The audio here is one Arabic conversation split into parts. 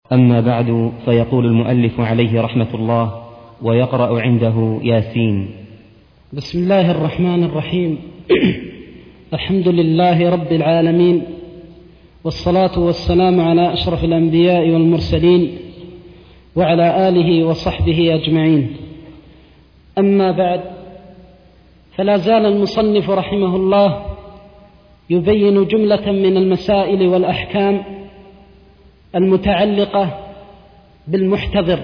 أما بعد، فيقول المؤلف عليه رحمة الله: ويقرأ عنده ياسين. بسم الله الرحمن الرحيم. الحمد لله رب العالمين، والصلاة والسلام على أشرف الأنبياء والمرسلين وعلى آله وصحبه أجمعين. أما بعد، فلا زال المصنف رحمه الله يبين جملة من المسائل والأحكام المتعلقة بالمحتضر،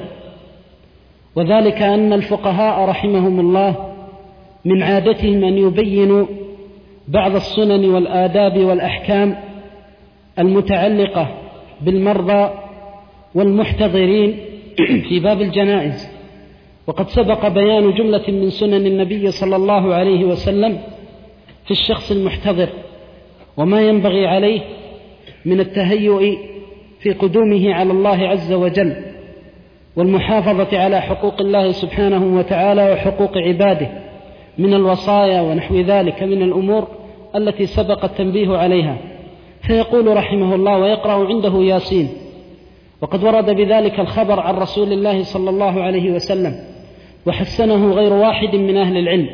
وذلك أن الفقهاء رحمهم الله من عادتهم أن يبينوا بعض السنن والآداب والأحكام المتعلقة بالمرضى والمحتضرين في باب الجنائز. وقد سبق بيان جملة من سنن النبي صلى الله عليه وسلم في الشخص المحتضر، وما ينبغي عليه من التهيؤ في قدومه على الله عز وجل، والمحافظة على حقوق الله سبحانه وتعالى وحقوق عباده من الوصايا ونحو ذلك من الأمور التي سبق التنبيه عليها. فيقول رحمه الله: ويقرأ عنده ياسين. وقد ورد بذلك الخبر عن رسول الله صلى الله عليه وسلم، وحسنه غير واحد من أهل العلم،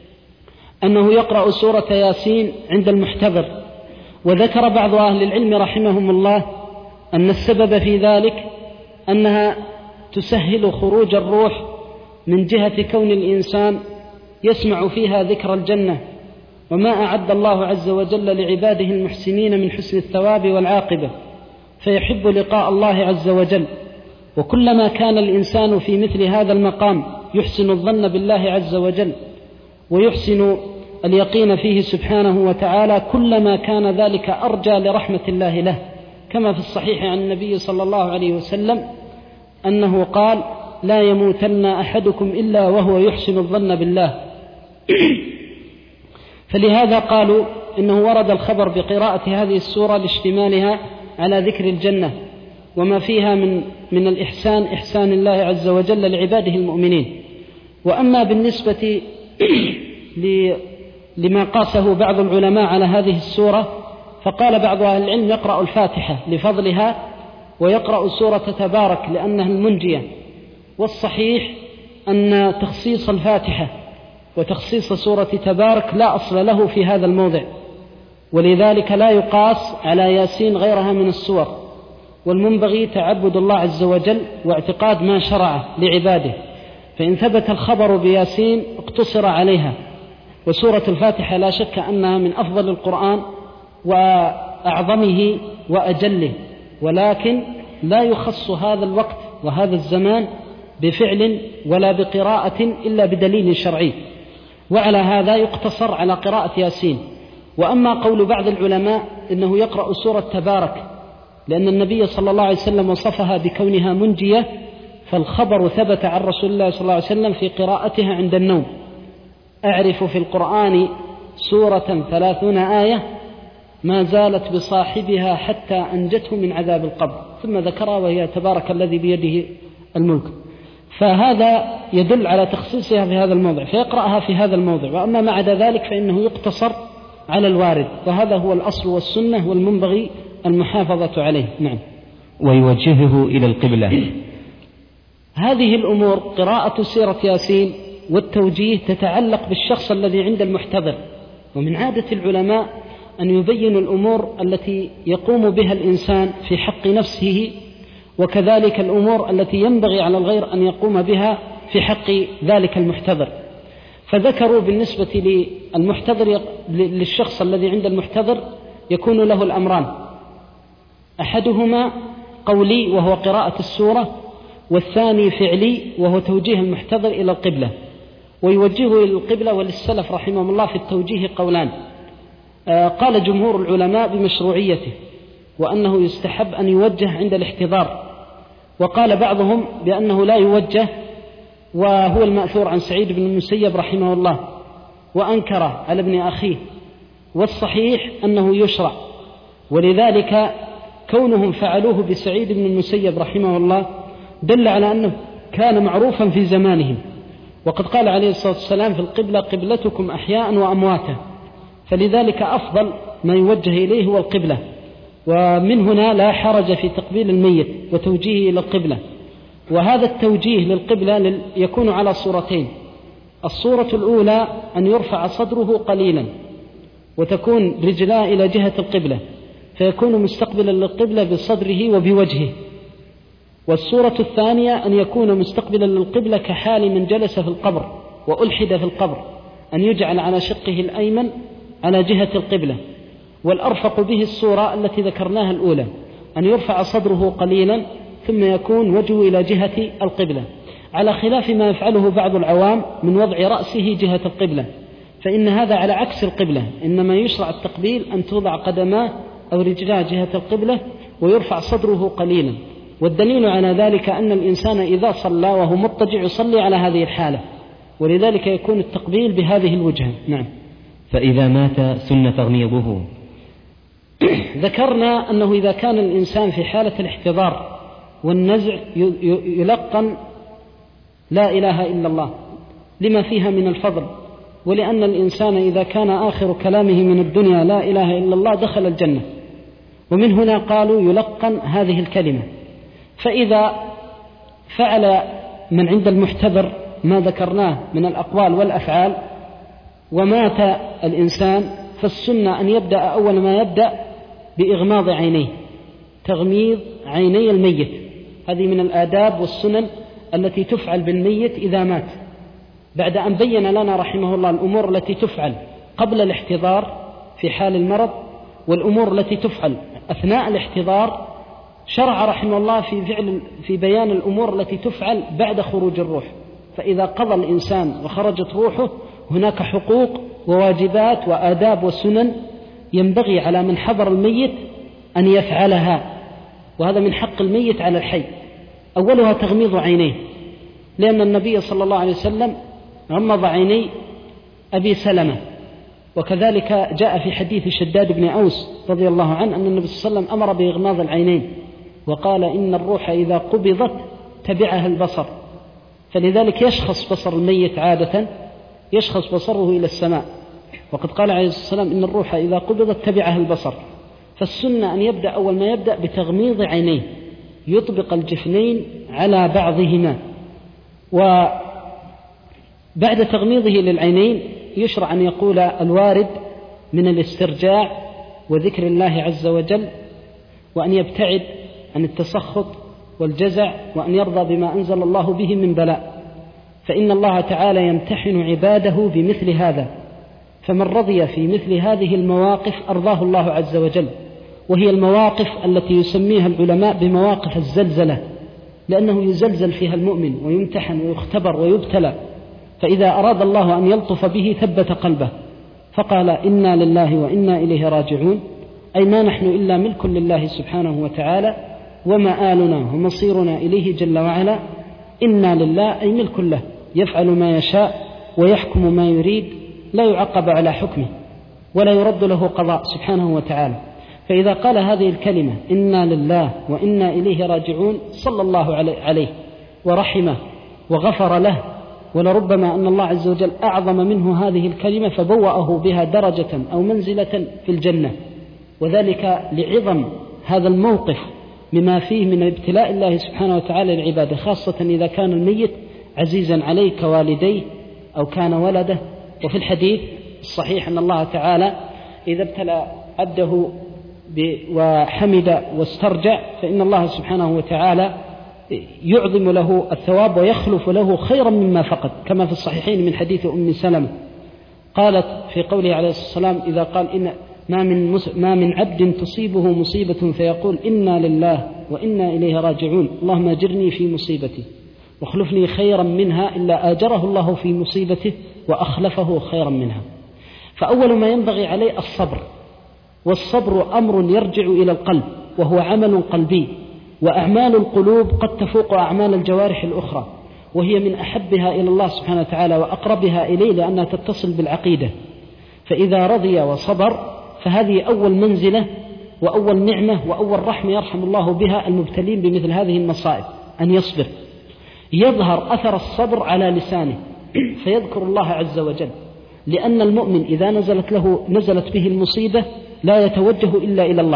أنه يقرأ سورة ياسين عند المحتضر. وذكر بعض أهل العلم رحمهم الله أن السبب في ذلك أنها تسهل خروج الروح من جهة كون الإنسان يسمع فيها ذكر الجنة وما أعد الله عز وجل لعباده المحسنين من حسن الثواب والعاقبة، فيحب لقاء الله عز وجل. وكلما كان الإنسان في مثل هذا المقام يحسن الظن بالله عز وجل ويحسن اليقين فيه سبحانه وتعالى، كلما كان ذلك أرجى لرحمة الله له، كما في الصحيح عن النبي صلى الله عليه وسلم أنه قال: لا يموتن أحدكم إلا وهو يحسن الظن بالله. فلهذا قالوا إنه ورد الخبر بقراءة هذه السورة لاشتمالها على ذكر الجنة وما فيها من الإحسان، إحسان الله عز وجل لعباده المؤمنين. وأما بالنسبة لما قاسه بعض العلماء على هذه السورة، فقال بعض أهل العلم: يقرأ الفاتحة لفضلها، ويقرأ سورة تبارك لأنها المنجية. والصحيح أن تخصيص الفاتحة وتخصيص سورة تبارك لا أصل له في هذا الموضع، ولذلك لا يقاس على ياسين غيرها من السور. والمنبغي تعبد الله عز وجل واعتقاد ما شرع لعباده، فإن ثبت الخبر بياسين اقتصر عليها. وسورة الفاتحة لا شك أنها من أفضل القرآن وأعظمه وأجله، ولكن لا يخص هذا الوقت وهذا الزمان بفعل ولا بقراءة إلا بدليل شرعي، وعلى هذا يقتصر على قراءة ياسين. وأما قول بعض العلماء إنه يقرأ سورة تبارك لأن النبي صلى الله عليه وسلم وصفها بكونها منجية، فالخبر ثبت عن رسول الله صلى الله عليه وسلم في قراءتها عند النوم: أعرف في القرآن سورة 30 آية ما زالت بصاحبها حتى أنجته من عذاب القبر، ثم ذكرها وهي تبارك الذي بيده الملك. فهذا يدل على تخصيصها في هذا الموضع، فيقرأها في هذا الموضع. وأما ما عدا ذلك فإنه يقتصر على الوارد، وهذا هو الأصل والسنة، والمنبغي المحافظة عليه. نعم. ويوجهه إلى القبلة. هذه الأمور قراءة سورة ياسين والتوجيه تتعلق بالشخص الذي عند المحتضر، ومن عادة العلماء أن يبينوا الأمور التي يقوم بها الإنسان في حق نفسه، وكذلك الأمور التي ينبغي على الغير أن يقوم بها في حق ذلك المحتضر. فذكروا بالنسبة للمحتضر، للشخص الذي عند المحتضر يكون له الأمران: أحدهما قولي وهو قراءة السورة، والثاني فعلي وهو توجيه المحتضر إلى القبلة. ويوجهه إلى القبلة، وللسلف رحمهم الله في التوجيه قولان: قال جمهور العلماء بمشروعيته، وأنه يستحب أن يوجه عند الاحتضار، وقال بعضهم بأنه لا يوجه، وهو المأثور عن سعيد بن المسيب رحمه الله، وأنكر على ابن أخيه. والصحيح أنه يشرع، ولذلك كونهم فعلوه بسعيد بن المسيب رحمه الله دل على أنه كان معروفا في زمانهم. وقد قال عليه الصلاة والسلام: في القبلة قبلتكم أحياء وأمواتا، فلذلك أفضل ما يوجه إليه هو القبلة. ومن هنا لا حرج في تقبيل الميت وتوجيهه إلى القبلة. وهذا التوجيه للقبلة يكون على صورتين: الصورة الأولى أن يرفع صدره قليلا وتكون رجلاه إلى جهة القبلة فيكون مستقبلا للقبلة بصدره وبوجهه. والصورة الثانية أن يكون مستقبلا للقبلة كحال من جلس في القبر وألحد في القبر، أن يجعل على شقه الأيمن على جهة القبلة. والأرفق به الصورة التي ذكرناها الأولى، أن يرفع صدره قليلا ثم يكون وجهه إلى جهة القبلة، على خلاف ما يفعله بعض العوام من وضع رأسه جهة القبلة، فإن هذا على عكس القبلة، إنما يشرع التقبيل أن توضع قدماه أو رجلاه جهة القبلة ويرفع صدره قليلا. والدليل على ذلك أن الإنسان إذا صلى وهو مضطجع يصلي على هذه الحالة، ولذلك يكون التقبيل بهذه الوجهة. نعم. فإذا مات سن تغميضه. ذكرنا أنه إذا كان الإنسان في حالة الاحتضار والنزع يلقن لا إله إلا الله لما فيها من الفضل، ولأن الإنسان إذا كان آخر كلامه من الدنيا لا إله إلا الله دخل الجنة. ومن هنا قالوا يلقن هذه الكلمة. فإذا فعل من عند المحتضر ما ذكرناه من الأقوال والأفعال ومات الإنسان، فالسنة أن يبدأ أول ما يبدأ بإغماض عينيه، تغميض عيني الميت. هذه من الآداب والسنن التي تفعل بالميت إذا مات، بعد أن بين لنا رحمه الله الأمور التي تفعل قبل الاحتضار في حال المرض والأمور التي تفعل أثناء الاحتضار. شرع رحمه الله في بيان الأمور التي تفعل بعد خروج الروح. فإذا قضى الإنسان وخرجت روحه هناك حقوق وواجبات وآداب وسنن ينبغي على من حضر الميت أن يفعلها، وهذا من حق الميت على الحي. أولها تغميض عينيه، لأن النبي صلى الله عليه وسلم غمض عيني أبي سلمة، وكذلك جاء في حديث شداد بن أوس رضي الله عنه أن النبي صلى الله عليه وسلم أمر بإغماض العينين وقال إن الروح إذا قبضت تبعها البصر. فلذلك يشخص بصر الميت عادة، يشخص بصره إلى السماء، وقد قال عليه الصلاة والسلام إن الروح إذا قبضت تبعها البصر. فالسنة أن يبدأ أول ما يبدأ بتغميض عينيه، يطبق الجفنين على بعضهما، وبعد تغميضه للعينين يشرع أن يقول الوارد من الاسترجاع وذكر الله عز وجل، وأن يبتعد عن التسخط والجزع، وأن يرضى بما أنزل الله به من بلاء، فإن الله تعالى يمتحن عباده بمثل هذا. فمن رضي في مثل هذه المواقف أرضاه الله عز وجل، وهي المواقف التي يسميها العلماء بمواقف الزلزلة، لأنه يزلزل فيها المؤمن ويمتحن ويختبر ويبتلى. فإذا أراد الله أن يلطف به ثبت قلبه فقال إنا لله وإنا إليه راجعون، أي ما نحن إلا ملك لله سبحانه وتعالى، ومآلنا ومصيرنا إليه جل وعلا. إنا لله أي ملك له، يفعل ما يشاء ويحكم ما يريد، لا يعقب على حكمه ولا يرد له قضاء سبحانه وتعالى. فإذا قال هذه الكلمة إنا لله وإنا إليه راجعون صلى الله عليه ورحمه وغفر له، ولربما أن الله عز وجل أعظم منه هذه الكلمة فبوأه بها درجة أو منزلة في الجنة، وذلك لعظم هذا الموقف مما فيه من ابتلاء الله سبحانه وتعالى للعبادة، خاصة إذا كان الميت عزيزا عليه كوالديه أو كان ولده. وفي الحديث الصحيح أن الله تعالى إذا ابتلى عبده وحمد واسترجع فإن الله سبحانه وتعالى يعظم له الثواب ويخلف له خيرا مما فقد، كما في الصحيحين من حديث أم سلمة قالت في قوله عليه الصلاة والسلام إذا قال إن ما من عبد تصيبه مصيبة فيقول إنا لله وإنا إليه راجعون اللهم أجرني في مصيبتي واخلفني خيرا منها إلا آجره الله في مصيبته وأخلفه خيرا منها. فأول ما ينبغي عليه الصبر، والصبر أمر يرجع إلى القلب وهو عمل قلبي، وأعمال القلوب قد تفوق أعمال الجوارح الأخرى، وهي من أحبها إلى الله سبحانه وتعالى وأقربها إليه لأنها تتصل بالعقيدة. فإذا رضي وصبر فهذه أول منزلة وأول نعمة وأول رحمة يرحم الله بها المبتلين بمثل هذه المصائب، أن يصبر. يظهر أثر الصبر على لسانه فيذكر الله عز وجل، لأن المؤمن إذا نزلت به المصيبة لا يتوجه إلا إلى الله،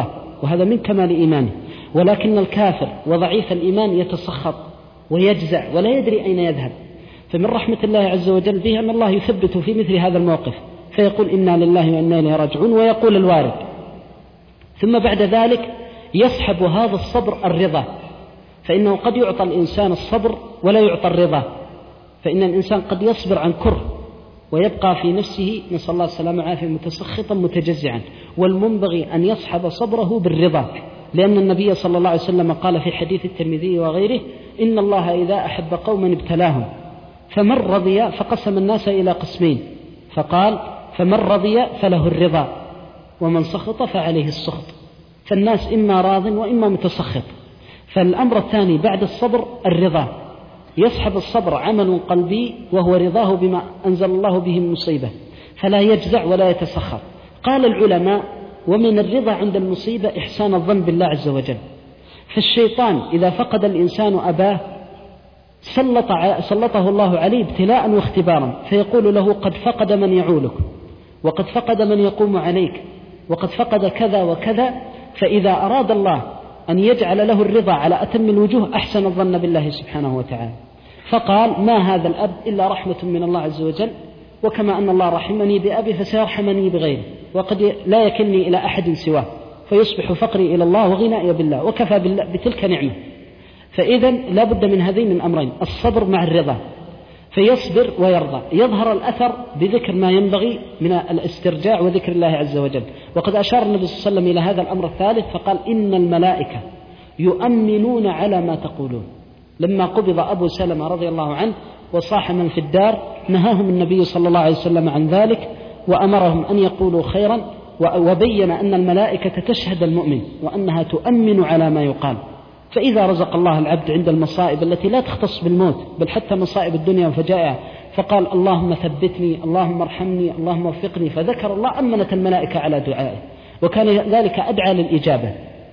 وهذا من كمال إيمانه. ولكن الكافر وضعيف الإيمان يتسخط ويجزع ولا يدري أين يذهب. فمن رحمة الله عز وجل به أن الله يثبته في مثل هذا الموقف فيقول إنا لله وإنا إليه راجعون ويقول الوارد. ثم بعد ذلك يصحب هذا الصبر الرضا، فإنه قد يعطى الإنسان الصبر ولا يعطى الرضا، فإن الإنسان قد يصبر عن كره ويبقى في نفسه نسأل الله السلامة والعافية متسخطا متجزعا، والمنبغي أن يصحب صبره بالرضا، لأن النبي صلى الله عليه وسلم قال في حديث الترمذي وغيره إن الله إذا أحب قوما ابتلاهم فمن رضي، فقسم الناس إلى قسمين فقال فمن رضي فله الرضا ومن سخط فعليه السخط، فالناس إما راض وإما متسخط. فالأمر الثاني بعد الصبر الرضا، يصحب الصبر عمل قلبي وهو رضاه بما أنزل الله به المصيبة فلا يجزع ولا يتسخط. قال العلماء ومن الرضا عند المصيبة إحسان الظن بالله عز وجل. فالشيطان إذا فقد الإنسان أباه سلطه الله عليه ابتلاء واختبارا، فيقول له قد فقد من يعولك وقد فقد من يقوم عليك وقد فقد كذا وكذا. فإذا أراد الله أن يجعل له الرضا على أتم الوجوه أحسن الظن بالله سبحانه وتعالى، فقال ما هذا الأب إلا رحمة من الله عز وجل، وكما أن الله رحمني بأبي فسيرحمني بغيره، وقد لا يكلني إلى أحد سواه فيصبح فقري إلى الله وغنائي بالله وكفى بالله بتلك نعمة. فإذا لا بد من هذين الأمرين الصبر مع الرضا، فيصبر ويرضى. يظهر الأثر بذكر ما ينبغي من الاسترجاع وذكر الله عز وجل. وقد أشار النبي صلى الله عليه وسلم إلى هذا الأمر الثالث فقال إن الملائكة يؤمنون على ما تقولون. لما قبض أبو سلمة رضي الله عنه وصاح من في الدار نهاهم النبي صلى الله عليه وسلم عن ذلك وأمرهم أن يقولوا خيرا، وبين أن الملائكة تشهد المؤمن وأنها تؤمن على ما يقال. فإذا رزق الله العبد عند المصائب التي لا تختص بالموت بل حتى مصائب الدنيا وفجائع فقال اللهم ثبتني اللهم ارحمني اللهم وفقني، فذكر الله أمنت الملائكة على دعائه وكان ذلك أدعى للإجابة.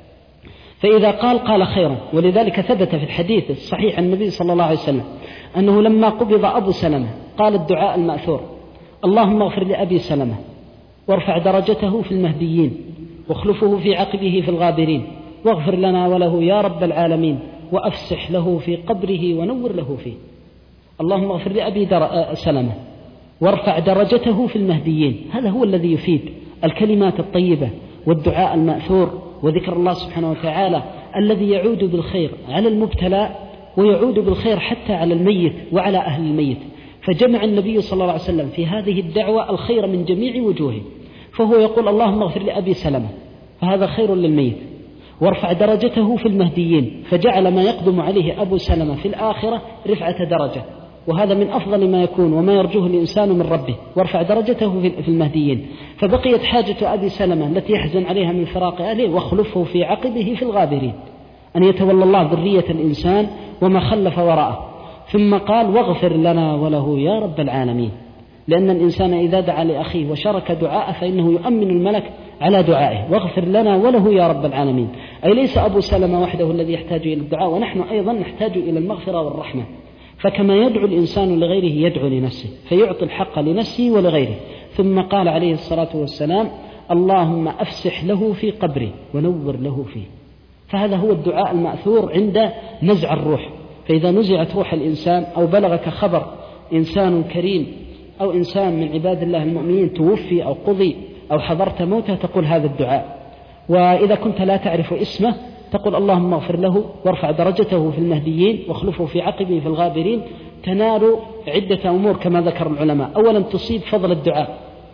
فإذا قال خيرا. ولذلك ثبت في الحديث الصحيح عن النبي صلى الله عليه وسلم أنه لما قبض أبو سلمة قال الدعاء المأثور اللهم اغفر لأبي سلمة وارفع درجته في المهديين واخلفه في عقبه في الغابرين واغفر لنا وله يا رب العالمين وأفسح له في قبره ونور له فيه. اللهم اغفر لأبي سلمة وارفع درجته في المهديين. هذا هو الذي يفيد الكلمات الطيبة والدعاء المأثور وذكر الله سبحانه وتعالى الذي يعود بالخير على المبتلى ويعود بالخير حتى على الميت وعلى أهل الميت. فجمع النبي صلى الله عليه وسلم في هذه الدعوة الخير من جميع وجوهه، فهو يقول اللهم اغفر لأبي سلمة فهذا خير للميت، وارفع درجته في المهديين فجعل ما يقدم عليه أبو سلمة في الآخرة رفعة درجة، وهذا من أفضل ما يكون وما يرجوه الإنسان من ربه، وارفع درجته في المهديين. فبقيت حاجة أبي سلمة التي يحزن عليها من فراق أهله واخلفه في عقبه في الغابرين، أن يتولى الله ذرية الإنسان وما خلف وراءه. ثم قال واغفر لنا وله يا رب العالمين، لأن الإنسان إذا دعا لأخيه وشارك دعاءه فإنه يؤمن الملك على دعائه. واغفر لنا وله يا رب العالمين، أي ليس أبو سلمة وحده الذي يحتاج إلى الدعاء، ونحن أيضا نحتاج إلى المغفرة والرحمة. فكما يدعو الإنسان لغيره يدعو لنفسه فيعطي الحق لنفسه ولغيره. ثم قال عليه الصلاة والسلام اللهم أفسح له في قبره ونور له فيه. فهذا هو الدعاء المأثور عند نزع الروح. فإذا نزعت روح الإنسان أو بلغك خبر إنسان كريم أو إنسان من عباد الله المؤمنين توفي أو قضي أو حضرت موته تقول هذا الدعاء. وإذا كنت لا تعرف اسمه تقول اللهم اغفر له وارفع درجته في المهديين واخلفه في عقبه في الغابرين. تنال عدة أمور كما ذكر العلماء. أولا تصيب فضل الدعاء،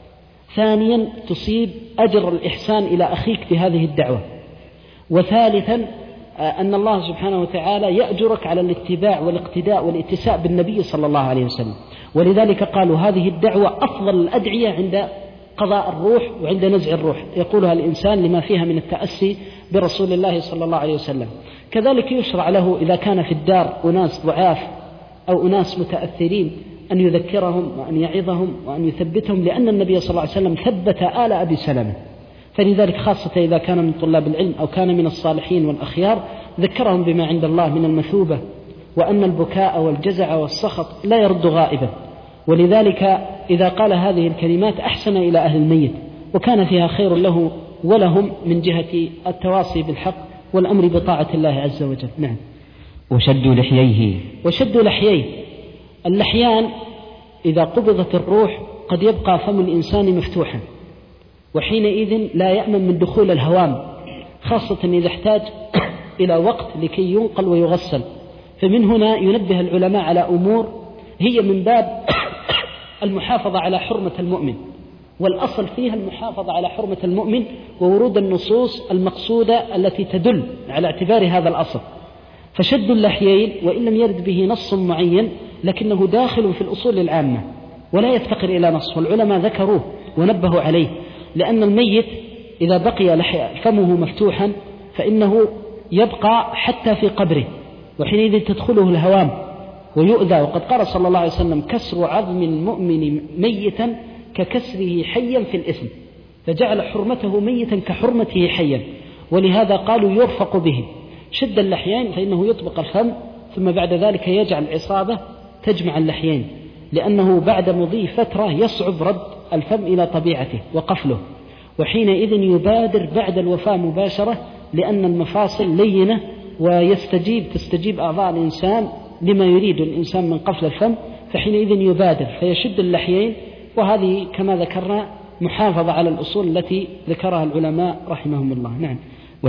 ثانيا تصيب أجر الإحسان إلى أخيك بهذه الدعوة، وثالثا أن الله سبحانه وتعالى يأجرك على الاتباع والاقتداء والاتساء بالنبي صلى الله عليه وسلم. ولذلك قالوا هذه الدعوة أفضل الأدعية عند قضاء الروح وعند نزع الروح، يقولها الإنسان لما فيها من التأسي برسول الله صلى الله عليه وسلم. كذلك يشرع له إذا كان في الدار أناس ضعاف أو أناس متأثرين أن يذكرهم وأن يعظهم وأن يثبتهم، لأن النبي صلى الله عليه وسلم ثبت آل أبي سلمة. فلذلك خاصة إذا كان من طلاب العلم أو كان من الصالحين والأخيار ذكرهم بما عند الله من المثوبة، وأن البكاء والجزع والسخط لا يرد غائبا. ولذلك إذا قال هذه الكلمات أحسن إلى أهل الميت وكان فيها خير له ولهم من جهة التواصي بالحق والأمر بطاعة الله عز وجل. نعم. وشد لحييه. اللحيان إذا قبضت الروح قد يبقى فم الإنسان مفتوحا، وحينئذ لا يأمن من دخول الهوام، خاصة إذا احتاج إلى وقت لكي ينقل ويغسل. فمن هنا ينبه العلماء على أمور هي من باب المحافظة على حرمة المؤمن، والأصل فيها المحافظة على حرمة المؤمن وورود النصوص المقصودة التي تدل على اعتبار هذا الأصل. فشد اللحيين وإن لم يرد به نص معين لكنه داخل في الأصول العامة ولا يفتقر إلى نص، والعلماء ذكروه ونبهوا عليه، لأن الميت إذا بقي فمه مفتوحا فإنه يبقى حتى في قبره، وحينئذ تدخله الهوام ويؤذى. وقد قال صلى الله عليه وسلم: كسر عظم المؤمن ميتا ككسره حيا في الإثم، فجعل حرمته ميتا كحرمته حيا، ولهذا قالوا يرفق به. شد اللحيين فإنه يطبق الفم ثم بعد ذلك يجعل العصابة تجمع اللحيين، لأنه بعد مضي فترة يصعب رد الفم إلى طبيعته وقفله، وحينئذ يبادر بعد الوفاة مباشرة، لأن المفاصل لينة تستجيب أعضاء الإنسان لما يريد الإنسان من قفل الفم، فحينئذ يبادر فيشد اللحيين. وهذه كما ذكرنا محافظة على الأصول التي ذكرها العلماء رحمهم الله. نعم.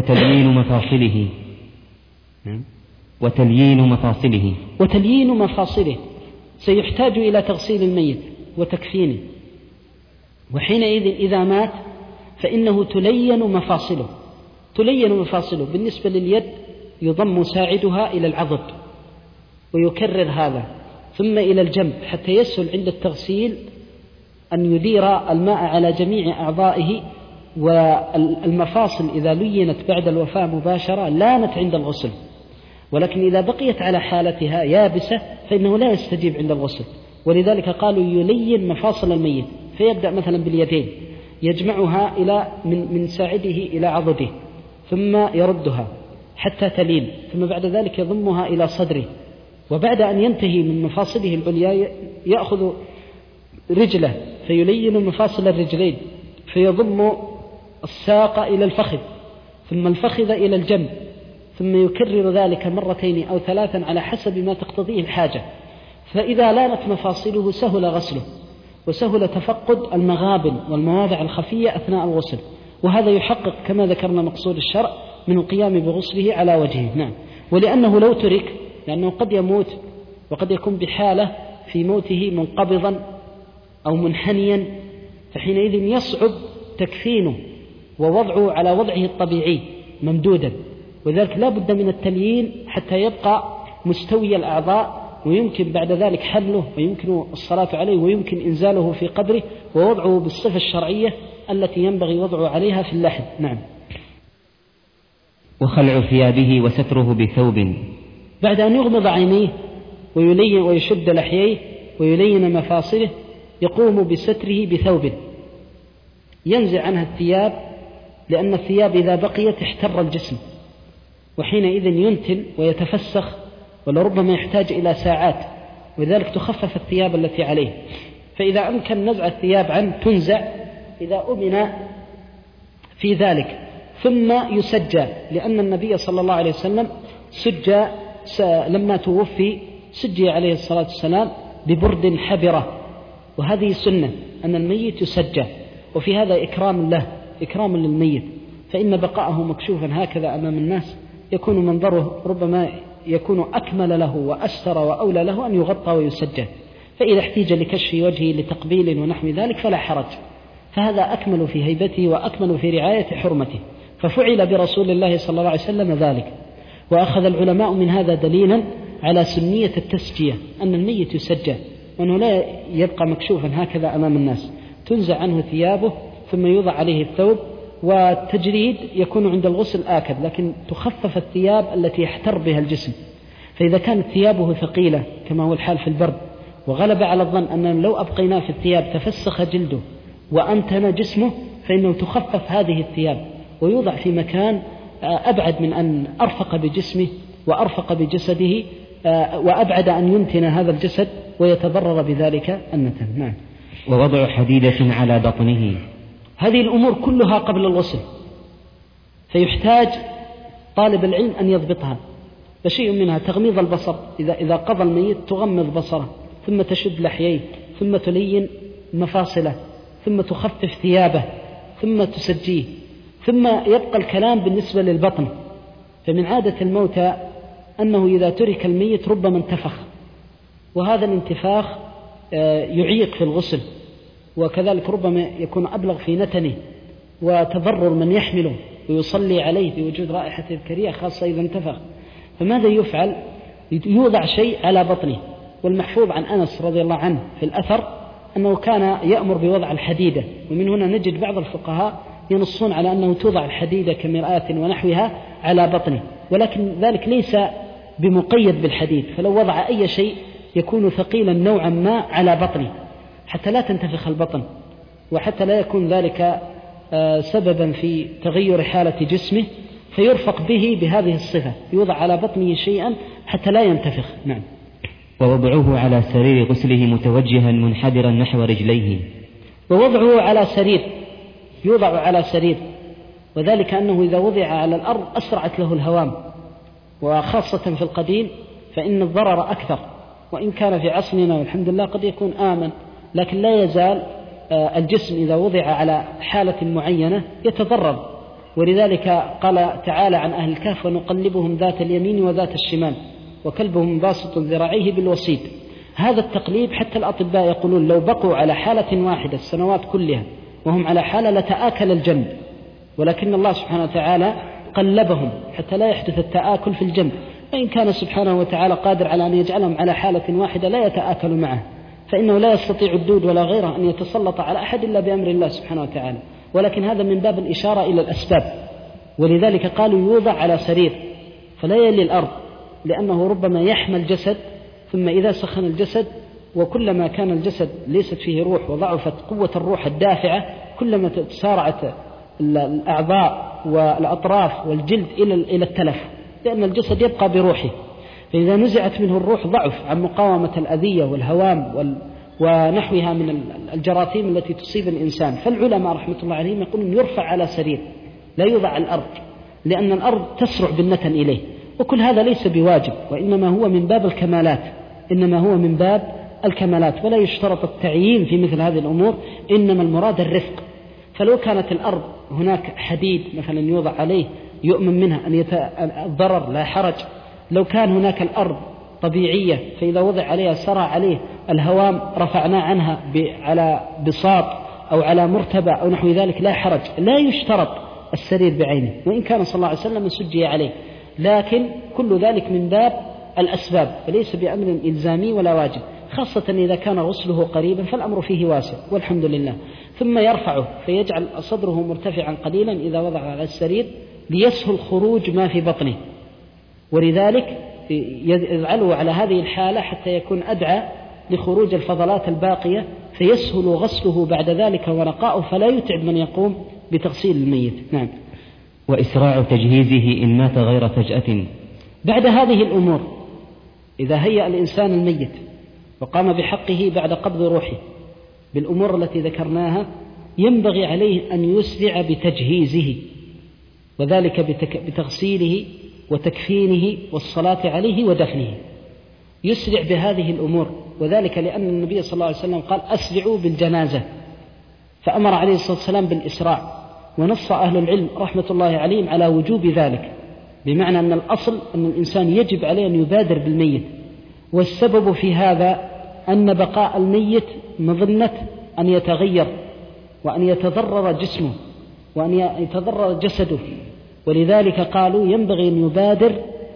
وتليين مفاصله سيحتاج إلى تغسيل الميت وتكفينه، وحينئذ إذا مات فإنه تلين مفاصله. بالنسبة لليد يضم ساعدها إلى العضد ويكرر هذا، ثم إلى الجنب حتى يسهل عند التغسيل أن يدير الماء على جميع أعضائه. والمفاصل إذا لينت بعد الوفاة مباشرة لانت عند الغسل، ولكن إذا بقيت على حالتها يابسة فإنه لا يستجيب عند الغسل، ولذلك قالوا يلين مفاصل الميت، فيبدأ مثلا باليدين يجمعها من ساعده إلى عضده، ثم يردها حتى تلين، ثم بعد ذلك يضمها إلى صدره، وبعد أن ينتهي من مفاصله العليا يأخذ رجله فيلين مفاصل الرجلين، فيضم الساق إلى الفخذ، ثم الفخذ إلى الجنب، ثم يكرر ذلك مرتين أو ثلاثا على حسب ما تقتضيه الحاجة. فإذا لانت مفاصله سهل غسله، وسهل تفقد المغابن والمواضع الخفية أثناء الغسل، وهذا يحقق كما ذكرنا مقصود الشرع من القيام بغسله على وجهه. نعم. ولأنه لو ترك، لأنه قد يموت وقد يكون بحالة في موته منقبضا أو منحنيا، فحينئذ يصعب تكفينه ووضعه على وضعه الطبيعي ممدودا، وذلك لا بد من التليين حتى يبقى مستوي الأعضاء، ويمكن بعد ذلك حمله ويمكن الصلاة عليه ويمكن إنزاله في قبره ووضعه بالصفة الشرعية التي ينبغي وضعه عليها في اللحد. نعم. وخلع ثيابه وستره بثوب. بعد أن يغمض عينيه ويلين ويشد لحييه ويلين مفاصله يقوم بستره بثوب ينزع عنها الثياب، لأن الثياب إذا بقيت احتر الجسم، وحينئذ ينتن ويتفسخ ولربما يحتاج إلى ساعات، ولذلك تخفف الثياب التي عليه. فإذا أمكن نزع الثياب عنه تنزع إذا أمن في ذلك، ثم يسجى، لأن النبي صلى الله عليه وسلم سجى لما توفي، سجي عليه الصلاة والسلام ببرد حبرة، وهذه سنة أن الميت يسجى، وفي هذا إكرام له، إكرام للميت، فإن بقاءه مكشوفا هكذا أمام الناس يكون منظره ربما يكون أكمل له وأستر وأولى له أن يغطى ويسجى، فإذا احتيج لكشف وجهه لتقبيل ونحو ذلك فلا حرج، فهذا أكمل في هيبته وأكمل في رعاية حرمته. ففعل برسول الله صلى الله عليه وسلم ذلك، وأخذ العلماء من هذا دليلا على سنية التسجية، أن الميت يسجى وأنه لا يبقى مكشوفا هكذا أمام الناس، تنزع عنه ثيابه ثم يوضع عليه الثوب، والتجريد يكون عند الغسل آكد، لكن تخفف الثياب التي يحتر بها الجسم. فإذا كانت ثيابه ثقيلة كما هو الحال في البرد، وغلب على الظن أن لو أبقيناه في الثياب تفسخ جلده وأنتن جسمه، فإنه تخفف هذه الثياب ويوضع في مكان أبعد من أن أرفق بجسمه وأرفق بجسده، وأبعد أن ينتن هذا الجسد ويتضرر بذلك النتن. نعم. ووضع حديدة على بطنه. هذه الأمور كلها قبل الغسل، فيحتاج طالب العلم أن يضبطها. فشيء منها تغميض البصر، إذا قضى الميت تغمض بصره، ثم تشد لحييه، ثم تلين مفاصله، ثم تخفف ثيابه، ثم تسجيه، ثم يبقى الكلام بالنسبة للبطن. فمن عادة الموتى أنه إذا ترك الميت ربما انتفخ، وهذا الانتفاخ يعيق في الغسل، وكذلك ربما يكون أبلغ في نتنه وتضرر من يحمله ويصلي عليه بوجود رائحة الكريهة خاصة إذا انتفخ. فماذا يفعل؟ يوضع شيء على بطنه. والمحفوظ عن أنس رضي الله عنه في الأثر أنه كان يأمر بوضع الحديدة، ومن هنا نجد بعض الفقهاء ينصون على أنه توضع الحديدة كمرآة ونحوها على بطنه، ولكن ذلك ليس بمقيد بالحديد، فلو وضع أي شيء يكون ثقيلا نوعا ما على بطنه حتى لا تنتفخ البطن، وحتى لا يكون ذلك سببا في تغير حالة جسمه، فيرفق به بهذه الصفة، يوضع على بطنه شيئا حتى لا ينتفخ. نعم. ووضعه على سرير غسله متوجها منحدرا نحو رجليه. ووضعه على سرير، يوضع على سرير، وذلك أنه إذا وضع على الأرض أسرعت له الهوام، وخاصة في القديم فإن الضرر أكثر، وإن كان في عصرنا والحمد لله قد يكون آمن، لكن لا يزال الجسم إذا وضع على حالة معينة يتضرر. ولذلك قال تعالى عن أهل الكهف: ونقلبهم ذات اليمين وذات الشمال وكلبهم باسط ذراعيه بالوسيد. هذا التقليب حتى الأطباء يقولون لو بقوا على حالة واحدة السنوات كلها وهم على حالة لتآكل الجنب، ولكن الله سبحانه وتعالى قلبهم حتى لا يحدث التآكل في الجنب، فإن كان سبحانه وتعالى قادر على أن يجعلهم على حالة واحدة لا يتآكل معه، فإنه لا يستطيع الدود ولا غيره أن يتسلط على أحد إلا بأمر الله سبحانه وتعالى، ولكن هذا من باب الإشارة إلى الأسباب. ولذلك قالوا يوضع على سرير فلا يلي الأرض، لأنه ربما يحمل جسد، ثم إذا سخن الجسد وكلما كان الجسد ليست فيه روح وضعفت قوة الروح الدافعة كلما تسارعت الأعضاء والأطراف والجلد إلى التلف، لأن الجسد يبقى بروحه، فإذا نزعت منه الروح ضعف عن مقاومة الأذية والهوام ونحوها من الجراثيم التي تصيب الإنسان. فالعلماء رحمة الله عليهم يقولون يرفع على سرير لا يوضع على الأرض، لأن الأرض تسرع بالنتن إليه، وكل هذا ليس بواجب، وإنما هو من باب الكمالات، إنما هو من باب الكمالات، ولا يشترط التعيين في مثل هذه الأمور، إنما المراد الرفق. فلو كانت الأرض هناك حديد مثلا يوضع عليه يؤمن منها أن الضرر لا حرج. لو كان هناك الأرض طبيعية فإذا وضع عليها سرى عليه الهوام رفعناه عنها على بساط أو على مرتبة أو نحو ذلك لا حرج، لا يشترط السرير بعينه، وإن كان صلى الله عليه وسلم سجي عليه، لكن كل ذلك من باب الأسباب، فليس بأمر إلزامي ولا واجب، خاصة إذا كان غسله قريبا فالأمر فيه واسع والحمد لله. ثم يرفعه فيجعل صدره مرتفعا قليلا إذا وضع على السرير ليسهل خروج ما في بطنه، ولذلك يجعله على هذه الحالة حتى يكون أدعى لخروج الفضلات الباقية، فيسهل غسله بعد ذلك ونقاؤه، فلا يتعب من يقوم بتغسيل الميت. نعم. وإسراع تجهيزه إن مات غير فجأة. بعد هذه الأمور إذا هيأ الإنسان الميت وقام بحقه بعد قبض روحه بالأمور التي ذكرناها، ينبغي عليه أن يسرع بتجهيزه، وذلك بتغسيله وتكفينه والصلاة عليه ودفنه، يسرع بهذه الأمور، وذلك لأن النبي صلى الله عليه وسلم قال أسرعوا بالجنازة، فأمر عليه الصلاة والسلام بالإسراع، ونص أهل العلم رحمة الله عليهم على وجوب ذلك، بمعنى أن الأصل أن الإنسان يجب عليه أن يبادر بالميت، والسبب في هذا أن بقاء الميت مظنة أن يتغير وأن يتضرر جسمه وأن يتضرر جسده، ولذلك قالوا ينبغي أن يبادر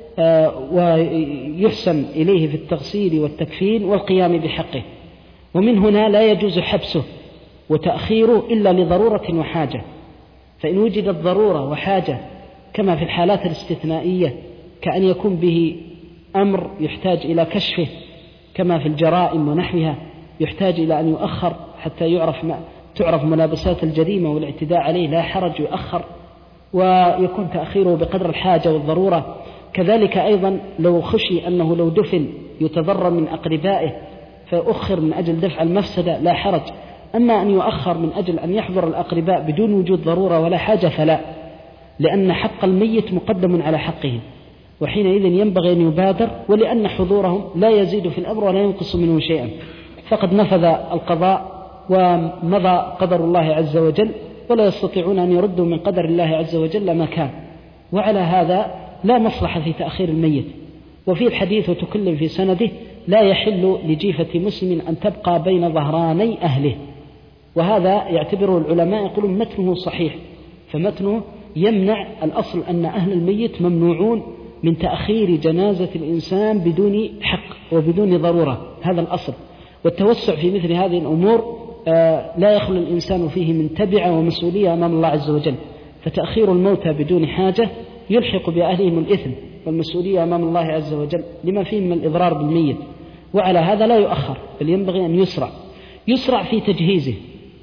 ويحسن إليه في التغسيل والتكفين والقيام بحقه. ومن هنا لا يجوز حبسه وتأخيره إلا لضرورة وحاجة، فإن وجدت ضرورة وحاجة كما في الحالات الاستثنائية كأن يكون به أمر يحتاج إلى كشفه كما في الجرائم ونحوها، يحتاج إلى أن يؤخر حتى تعرف ملابسات الجريمة والاعتداء عليه، لا حرج يؤخر ويكون تأخيره بقدر الحاجة والضرورة. كذلك أيضا لو خشي أنه لو دفن يتضرر من أقربائه فأخر من أجل دفع المفسدة لا حرج، أما أن يؤخر من أجل أن يحضر الأقرباء بدون وجود ضرورة ولا حاجة فلا. لأن حق الميت مقدم على حقه، وحينئذ ينبغي أن يبادر، ولأن حضورهم لا يزيد في الأمر ولا ينقص منه شيئا، فقد نفذ القضاء ومضى قدر الله عز وجل، ولا يستطيعون أن يردوا من قدر الله عز وجل ما كان. وعلى هذا لا مصلحة في تأخير الميت. وفي الحديث وتكلم في سنده: لا يحل لجيفة مسلم أن تبقى بين ظهراني أهله. وهذا يعتبره العلماء يقولون متنه صحيح، فمتنه يمنع. الأصل أن أهل الميت ممنوعون من تأخير جنازة الإنسان بدون حق وبدون ضرورة، هذا الأصل. والتوسع في مثل هذه الأمور لا يخلو الإنسان فيه من تبعة ومسؤولية أمام الله عز وجل، فتأخير الموتى بدون حاجة يلحق بأهلهم الإثم والمسؤولية أمام الله عز وجل لما فيه من الإضرار بالميت. وعلى هذا لا يؤخر، بل ينبغي أن يسرع في تجهيزه.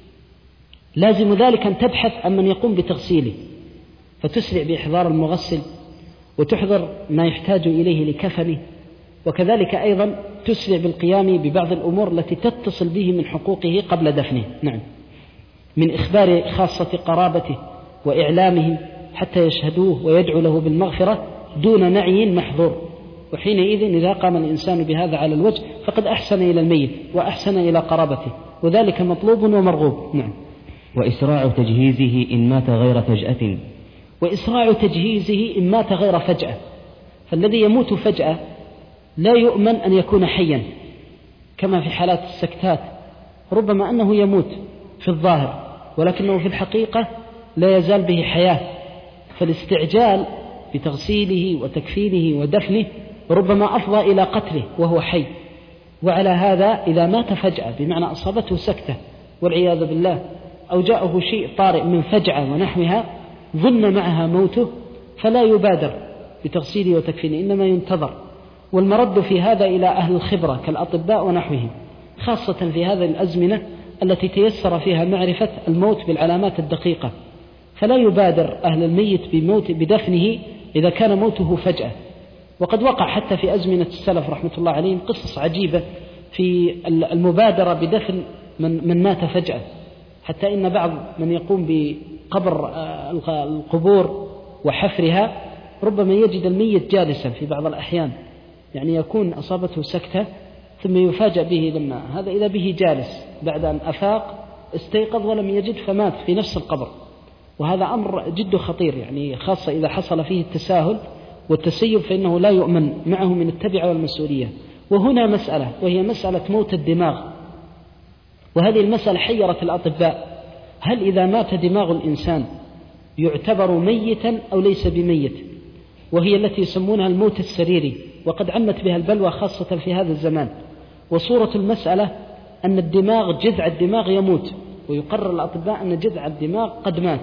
لازم ذلك أن تبحث عن من يقوم بتغسيله، فتسرع بإحضار المغسل، وتحضر ما يحتاج إليه لكفنه، وكذلك أيضا تسرع بالقيام ببعض الأمور التي تتصل به من حقوقه قبل دفنه. نعم، من إخبار خاصة قرابته وإعلامهم حتى يشهدوه ويدعو له بالمغفرة دون نعي محظور. وحينئذ إذا قام الإنسان بهذا على الوجه فقد أحسن إلى الميت وأحسن إلى قرابته، وذلك مطلوب ومرغوب. نعم. وإسراع تجهيزه إن مات غير فجأة. وإسراع تجهيزه إن مات غير فجأة، فالذي يموت فجأة لا يؤمن أن يكون حيا، كما في حالات السكتات، ربما أنه يموت في الظاهر ولكنه في الحقيقة لا يزال به حياة، فالاستعجال بتغسيله وتكفينه ودفنه ربما أفضى إلى قتله وهو حي. وعلى هذا إذا مات فجأة بمعنى أصابته سكتة والعياذ بالله، أو جاءه شيء طارئ من فجعة ونحوها ظن معها موته، فلا يبادر بتغسيله وتكفينه، إنما ينتظر. والمرد في هذا إلى أهل الخبرة كالأطباء ونحوهم، خاصة في هذه الأزمنة التي تيسر فيها معرفة الموت بالعلامات الدقيقة، فلا يبادر أهل الميت بدفنه إذا كان موته فجأة. وقد وقع حتى في أزمنة السلف رحمة الله عليهم قصص عجيبة في المبادرة بدفن من مات فجأة، حتى إن بعض من يقوم بقبر القبور وحفرها ربما يجد الميت جالسا في بعض الأحيان، يعني يكون أصابته سكتة ثم يفاجأ به لما هذا إذا به جالس بعد أن أفاق استيقظ ولم يجد فمات في نفس القبر. وهذا أمر جد خطير، يعني خاصة إذا حصل فيه التساهل والتسيب فإنه لا يؤمن معه من التبعة والمسؤولية. وهنا مسألة، وهي مسألة موت الدماغ، وهذه المسألة حيرت الأطباء: هل إذا مات دماغ الإنسان يعتبر ميتا أو ليس بميت؟ وهي التي يسمونها الموت السريري، وقد عمت بها البلوى خاصة في هذا الزمان. وصورة المسألة أن الدماغ، جذع الدماغ يموت، ويقرر الأطباء أن جذع الدماغ قد مات،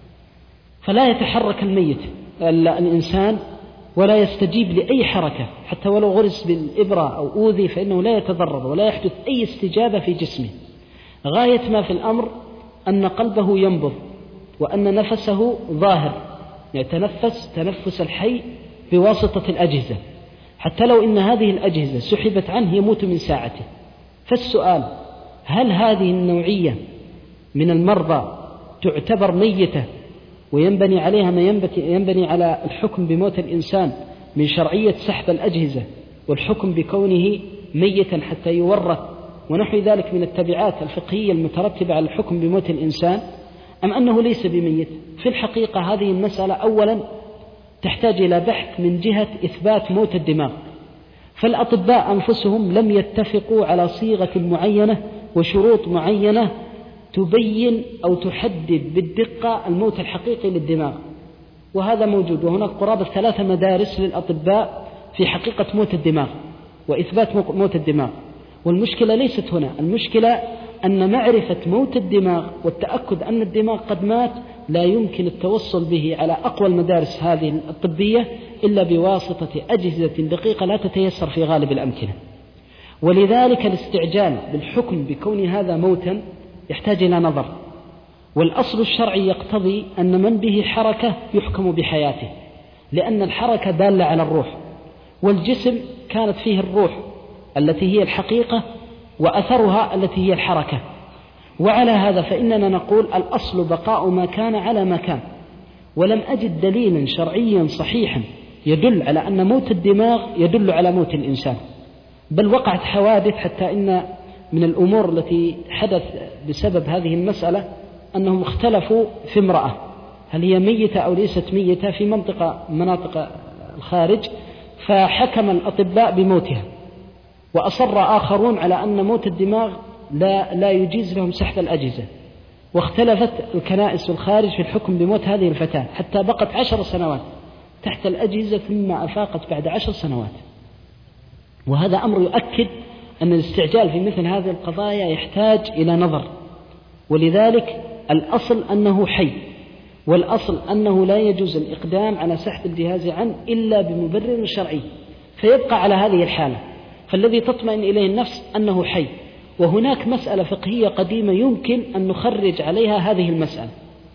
فلا يتحرك الميت الإنسان ولا يستجيب لأي حركة، حتى ولو غرس بالإبرة أو أوذي فإنه لا يتضرر ولا يحدث أي استجابة في جسمه. غاية ما في الأمر أن قلبه ينبض وأن نفسه ظاهر، يتنفس تنفس الحي بواسطة الأجهزة، حتى لو إن هذه الأجهزة سحبت عنه يموت من ساعته. فالسؤال: هل هذه النوعية من المرضى تعتبر ميتة وينبني عليها ما ينبني على الحكم بموت الإنسان من شرعية سحب الأجهزة والحكم بكونه ميتا حتى يورث ونحو ذلك من التبعات الفقهية المترتبة على الحكم بموت الإنسان، أم أنه ليس بميت؟ في الحقيقة هذه المسألة أولا تحتاج إلى بحث من جهة إثبات موت الدماغ، فالأطباء أنفسهم لم يتفقوا على صيغة معينة وشروط معينة تبين أو تحدد بالدقة الموت الحقيقي للدماغ، وهذا موجود. وهناك قرابة 3 مدارس للأطباء في حقيقة موت الدماغ وإثبات موت الدماغ. والمشكلة ليست هنا، المشكلة أن معرفة موت الدماغ والتأكد أن الدماغ قد مات لا يمكن التوصل به على أقوى المدارس هذه الطبية إلا بواسطة أجهزة دقيقة لا تتيسر في غالب الأمكنة. ولذلك الاستعجال بالحكم بكون هذا موتا يحتاج إلى نظر، والأصل الشرعي يقتضي أن من به حركة يحكم بحياته، لأن الحركة دالة على الروح، والجسم كانت فيه الروح التي هي الحقيقة وأثرها التي هي الحركة. وعلى هذا فإننا نقول الأصل بقاء ما كان على ما كان، ولم أجد دليلا شرعيا صحيحا يدل على أن موت الدماغ يدل على موت الإنسان، بل وقعت حوادث حتى إن من الأمور التي حدث بسبب هذه المسألة أنهم اختلفوا في امرأة هل هي ميتة أو ليست ميتة في مناطق الخارج، فحكم الأطباء بموتها، وأصر آخرون على أن موت الدماغ لا يجيز لهم سحب الأجهزة، واختلفت الكنائس والخارج في الحكم بموت هذه الفتاة حتى بقت 10 سنوات تحت الأجهزة ثم أفاقت بعد 10 سنوات. وهذا أمر يؤكد أن الاستعجال في مثل هذه القضايا يحتاج إلى نظر، ولذلك الأصل أنه حي، والأصل أنه لا يجوز الإقدام على سحب الجهاز عنه إلا بمبرر شرعي، فيبقى على هذه الحالة، فالذي تطمئن إليه النفس أنه حي. وهناك مسألة فقهية قديمة يمكن أن نخرج عليها هذه المسألة،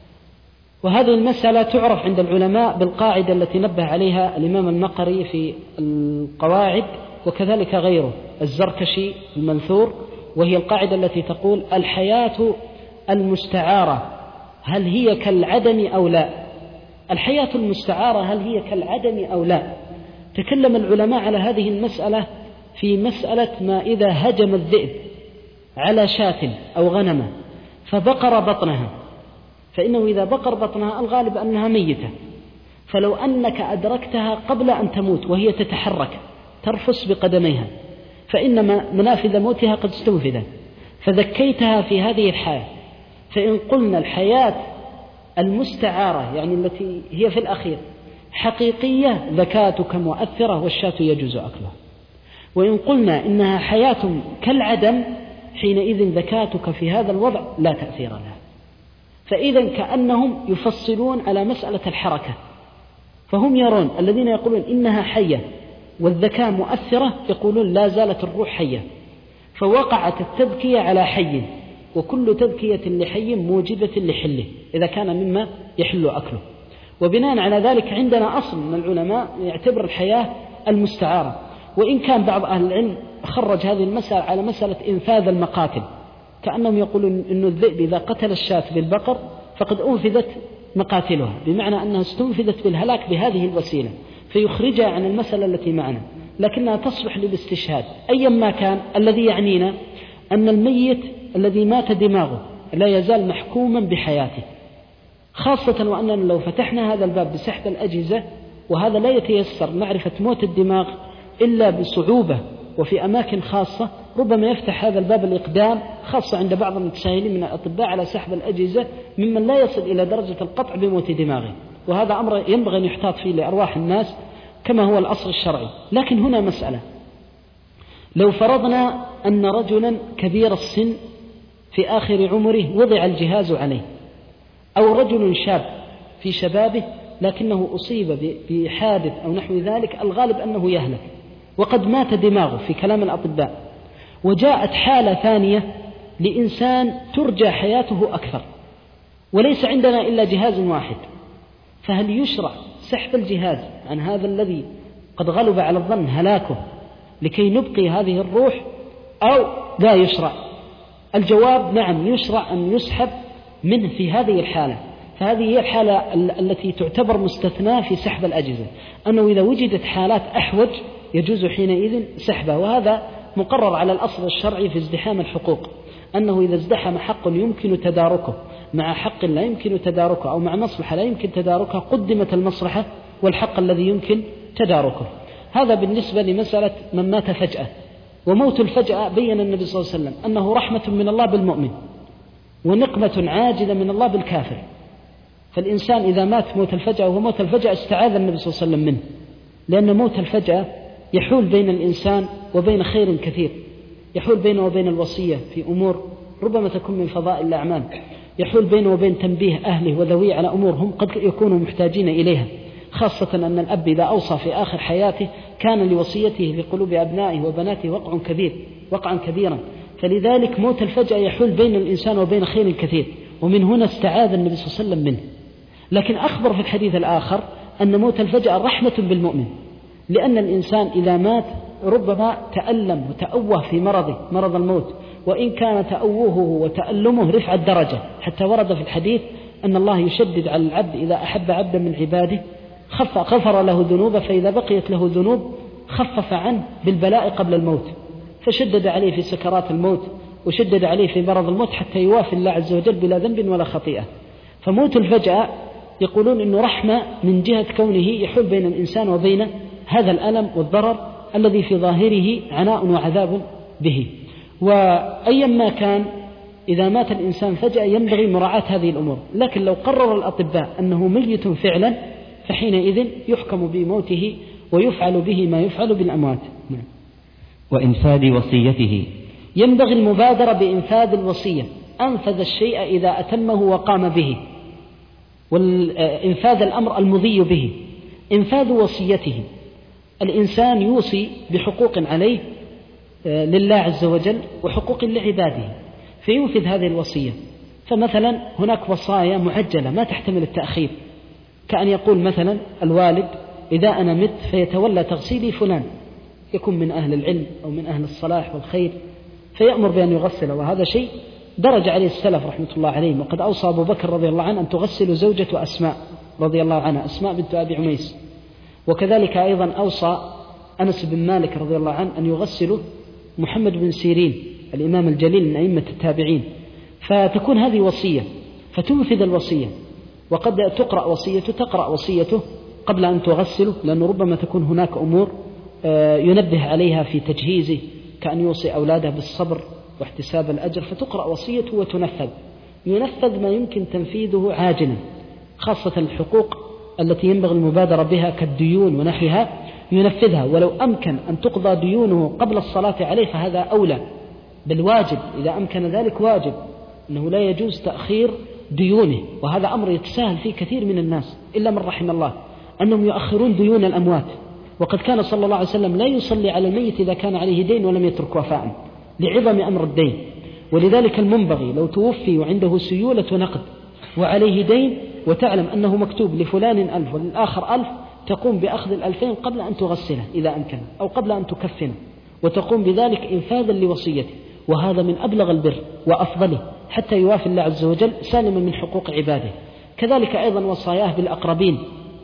وهذه المسألة تعرف عند العلماء بالقاعدة التي نبه عليها الإمام المقري في القواعد، وكذلك غيره الزركشي المنثور، وهي القاعدة التي تقول: الحياة المستعارة هل هي كالعدم أو لا؟ الحياة المستعارة هل هي كالعدم أو لا؟ تكلم العلماء على هذه المسألة في مسألة ما إذا هجم الذئب على شاة أو غنمة فبقر بطنها، فإنه إذا بقر بطنها الغالب أنها ميتة، فلو أنك أدركتها قبل أن تموت وهي تتحرك ترفس بقدميها فإن منافذ موتها قد استنفذت، فذكيتها في هذه الحياة. فإن قلنا الحياة المستعارة يعني التي هي في الأخير حقيقية ذكاتك مؤثرة والشاة يجوز أكلها، وإن قلنا إنها حياة كالعدم حينئذ ذكاتك في هذا الوضع لا تأثير لها. فإذا كأنهم يفصلون على مسألة الحركة، فهم يرون الذين يقولون إنها حية والذكاء مؤثرة يقولون لا زالت الروح حية، فوقعت التذكية على حي، وكل تذكية لحي موجبة لحله إذا كان مما يحل أكله. وبناء على ذلك عندنا أصل من العلماء يعتبر الحياة المستعارة، وإن كان بعض أهل العلم خرج هذه المسألة على مسألة إنفاذ المقاتل، كأنهم يقولون إن الذئب إذا قتل الشاة بالبقر فقد أنفذت مقاتلها، بمعنى أنها استنفذت بالهلاك بهذه الوسيلة، فيخرجها عن المسألة التي معنا، لكنها تصلح للاستشهاد. أيا ما كان الذي يعنينا أن الميت الذي مات دماغه لا يزال محكوما بحياته، خاصة وأننا لو فتحنا هذا الباب بسحب الأجهزة، وهذا لا يتيسر معرفة موت الدماغ إلا بصعوبة وفي أماكن خاصة، ربما يفتح هذا الباب الإقدام خاصة عند بعض المتساهلين من الأطباء على سحب الأجهزة ممن لا يصل إلى درجة القطع بموت دماغه، وهذا أمر ينبغي أن يحتاط فيه لأرواح الناس كما هو الأصل الشرعي. لكن هنا مسألة، لو فرضنا أن رجلا كبير السن في آخر عمره وضع الجهاز عليه، أو رجل شاب في شبابه لكنه أصيب بحادث أو نحو ذلك الغالب أنه يهلك وقد مات دماغه في كلام الأطباء، وجاءت حالة ثانية لإنسان ترجى حياته أكثر وليس عندنا إلا جهاز واحد، فهل يشرع سحب الجهاز عن هذا الذي قد غلب على الظن هلاكه لكي نبقي هذه الروح أو لا يشرع؟ الجواب نعم، يشرع أن يسحب منه في هذه الحالة، فهذه هي الحالة التي تعتبر مستثناة في سحب الأجهزة، أنه إذا وجدت حالات أحوج يجوز حينئذ سحبه، وهذا مقرر على الأصل الشرعي في ازدحام الحقوق، أنه إذا ازدحم حق يمكن تداركه مع حق لا يمكن تداركه أو مع مصلحة لا يمكن تداركها قدمت المصلحة والحق الذي يمكن تداركه. هذا بالنسبة لمسألة من مات فجأة. وموت الفجأة بين النبي صلى الله عليه وسلم أنه رحمة من الله بالمؤمن ونقمة عاجلة من الله بالكافر، فالإنسان إذا مات موت الفجأة وهو موت الفجأة استعاذ النبي صلى الله عليه وسلم منه، لأن موت الفجأة يحول بين الإنسان وبين خير كثير، يحول بينه وبين الوصية في أمور ربما تكون من فضائل الأعمال، يحول بينه وبين تنبيه أهله وذويه على أمور هم قد يكونوا محتاجين إليها، خاصة أن الأب إذا أوصى في آخر حياته كان لوصيته في قلوب أبنائه وبناته وقعا كبيرا، فلذلك موت الفجأة يحول بين الإنسان وبين خير كثير، ومن هنا استعاذ النبي صلى الله عليه وسلم منه. لكن أخبر في الحديث الآخر أن موت الفجأة رحمة بالمؤمن، لأن الإنسان إذا مات ربما تألم وتأوه في مرض الموت، وإن كان تأوهه وتألمه رفع الدرجة، حتى ورد في الحديث أن الله يشدد على العبد إذا أحب عبدا من عباده غفر له ذنوبه، فإذا بقيت له ذنوب خفف عنه بالبلاء قبل الموت، فشدد عليه في سكرات الموت وشدد عليه في مرض الموت حتى يوافي الله عز وجل بلا ذنب ولا خطيئة. فموت الفجأة يقولون إنه رحمة من جهة كونه يحول بين الإنسان وبين هذا الألم والضرر الذي في ظاهره عناء وعذاب به. وأيما كان إذا مات الإنسان فجأة ينبغي مراعاة هذه الأمور، لكن لو قرر الأطباء أنه ميت فعلا فحينئذ يحكم بموته ويفعل به ما يفعل بالأموات. وإنفاذ وصيته، ينبغي المبادرة بإنفاذ الوصية، أنفذ الشيء إذا أتمه وقام به، والإنفاذ الأمر المضي به. إنفاذ وصيته، الإنسان يوصي بحقوق عليه لله عز وجل وحقوق لعباده فينفذ هذه الوصية. فمثلا هناك وصايا معجلة ما تحتمل التأخير، كأن يقول مثلا الوالد إذا أنا مت فيتولى تغسيلي فلان، يكون من أهل العلم أو من أهل الصلاح والخير، فيأمر بأن يغسله، وهذا شيء درج عليه السلف رحمة الله عليهم. وقد أوصى أبو بكر رضي الله عنه أن تغسل زوجة أسماء رضي الله عنها، أسماء بنت أبي عميس. وكذلك أيضا أوصى أنس بن مالك رضي الله عنه أن يغسل محمد بن سيرين الإمام الجليل من أئمة التابعين. فتكون هذه وصية فتنفذ الوصية، وقد تقرأ وصيته قبل أن تغسله، لأنه ربما تكون هناك أمور ينبه عليها في تجهيزه، كأن يوصي أولاده بالصبر واحتساب الأجر، فتقرأ وصيته وتنفذ. ينفذ ما يمكن تنفيذه عاجلا، خاصة الحقوق التي ينبغي المبادرة بها كالديون ونحوها ينفذها، ولو أمكن أن تقضى ديونه قبل الصلاة عليه فهذا أولى، بالواجب إذا أمكن ذلك واجب، أنه لا يجوز تأخير ديونه. وهذا أمر يتساهل فيه كثير من الناس إلا من رحم الله، أنهم يؤخرون ديون الأموات. وقد كان صلى الله عليه وسلم لا يصلي على الميت إذا كان عليه دين ولم يترك وفاء لعظم أمر الدين. ولذلك المنبغي لو توفي وعنده سيولة نقد وعليه دين وتعلم أنه مكتوب لفلان 1000 وللآخر 1000، تقوم بأخذ 2000 قبل أن تغسله إذا أمكن، أو قبل أن تكفنه، وتقوم بذلك إنفاذا لوصيته. وهذا من أبلغ البر وأفضله حتى يوافي الله عز وجل سالما من حقوق عباده. كذلك أيضا وصاياه بالأقربين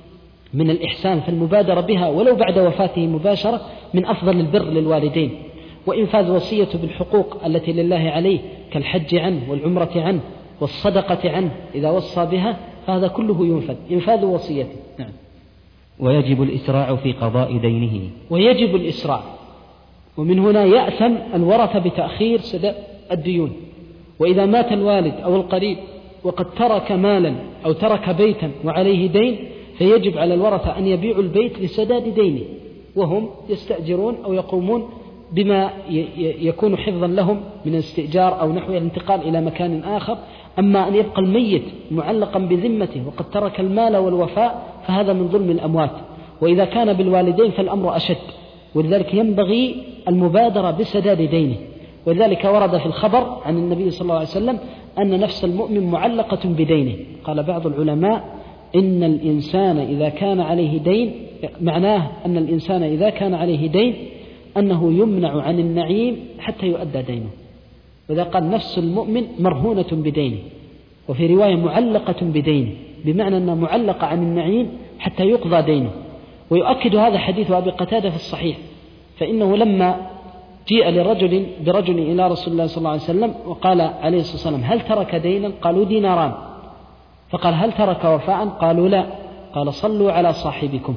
من الإحسان، فالمبادرة بها ولو بعد وفاته مباشرة من أفضل البر للوالدين. وإنفاذ وصيته بالحقوق التي لله عليه كالحج عنه والعمرة عنه والصدقة عنه إذا وصى بها، فهذا كله ينفذ، إنفاذ وصيته. نعم. ويجب الإسراع في قضاء دينه، ويجب الإسراع، ومن هنا يأثم الورثة بتأخير سداد الديون. وإذا مات الوالد أو القريب وقد ترك مالا أو ترك بيتا وعليه دين، فيجب على الورثة أن يبيعوا البيت لسداد دينه، وهم يستأجرون أو يقومون بما يكون حفظا لهم من الاستئجار أو نحو الانتقال إلى مكان آخر. أما أن يبقى الميت معلقا بذمته وقد ترك المال والوفاء فهذا من ظلم الأموات. وإذا كان بالوالدين فالأمر أشد، ولذلك ينبغي المبادرة بسداد دينه. ولذلك ورد في الخبر عن النبي صلى الله عليه وسلم أن نفس المؤمن معلقة بدينه. قال بعض العلماء إن الإنسان إذا كان عليه دين، معناه أن الإنسان إذا كان عليه دين أنه يمنع عن النعيم حتى يؤدى دينه. وإذا قال نفس المؤمن مرهونة بدينه، وفي رواية معلقة بدينه، بمعنى أنها معلقة عن النعيم حتى يقضى دينه. ويؤكد هذا حديث أبي قتادة في الصحيح، فإنه لما جيء برجل إلى رسول الله صلى الله عليه وسلم وقال عليه الصلاة والسلام هل ترك دينا؟ قالوا ديناران. فقال هل ترك وفاء؟ قالوا لا. قال صلوا على صاحبكم.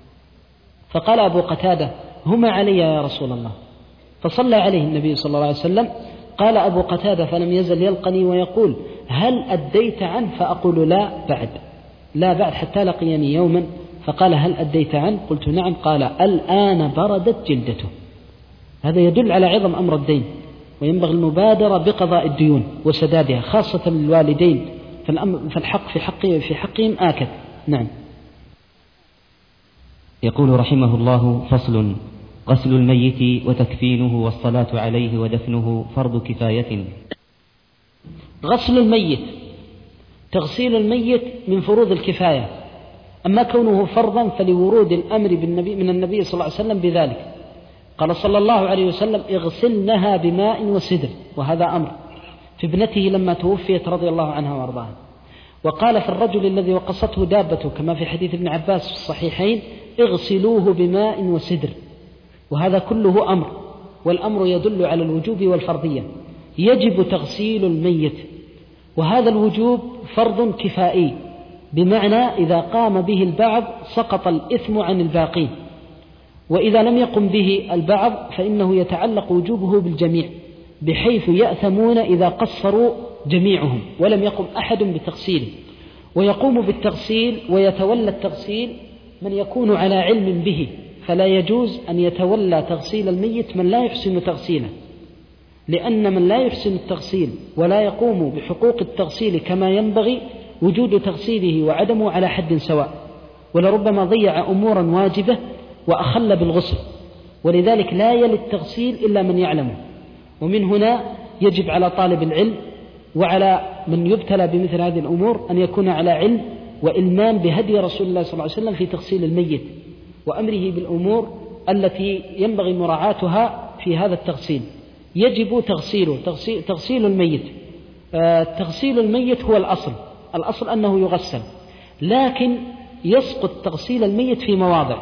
فقال أبو قتادة هما علي يا رسول الله، فصلى عليه النبي صلى الله عليه وسلم. قال أبو قتادة فلم يزل يلقني ويقول هل أديت عنه؟ فأقول لا بعد حتى لقيني يوما فقال هل أديت عنه؟ قلت نعم. قال الآن بردت جلدته. هذا يدل على عظم أمر الدين، وينبغي المبادرة بقضاء الديون وسدادها، خاصة للوالدين، فالحق في حقهم آكد. نعم. يقول رحمه الله: فصل: غسل الميت وتكفينه والصلاة عليه ودفنه فرض كفاية. غسل الميت، تغسيل الميت من فروض الكفاية، أما كونه فرضا فلورود الأمر من النبي صلى الله عليه وسلم بذلك. قال صلى الله عليه وسلم اغسلنها بماء وسدر، وهذا أمر في ابنته لما توفيت رضي الله عنها وارضاها. وقال في الرجل الذي وقصته دابته كما في حديث ابن عباس في الصحيحين: اغسلوه بماء وسدر. وهذا كله أمر، والأمر يدل على الوجوب والفرضية. يجب تغسيل الميت، وهذا الوجوب فرض كفائي، بمعنى إذا قام به البعض سقط الإثم عن الباقين، وإذا لم يقم به البعض فإنه يتعلق وجوبه بالجميع، بحيث يأثمون إذا قصروا جميعهم ولم يقم أحد بتغسيله. ويقوم بالتغسيل ويتولى التغسيل من يكون على علم به، فلا يجوز أن يتولى تغسيل الميت من لا يحسن تغسيله، لأن من لا يحسن التغسيل ولا يقوم بحقوق التغسيل كما ينبغي وجود تغسيله وعدمه على حد سواء، ولربما ضيع أمورا واجبة وأخل بالغسل، ولذلك لا يلي التغسيل إلا من يعلمه. ومن هنا يجب على طالب العلم وعلى من يبتلى بمثل هذه الأمور أن يكون على علم وإلمام بهدي رسول الله صلى الله عليه وسلم في تغسيل الميت وأمره بالأمور التي ينبغي مراعاتها في هذا التغسيل. يجب تغسيله، تغسيل الميت. تغسيل الميت هو الأصل أنه يغسل، لكن يسقط تغسيل الميت في مواضع.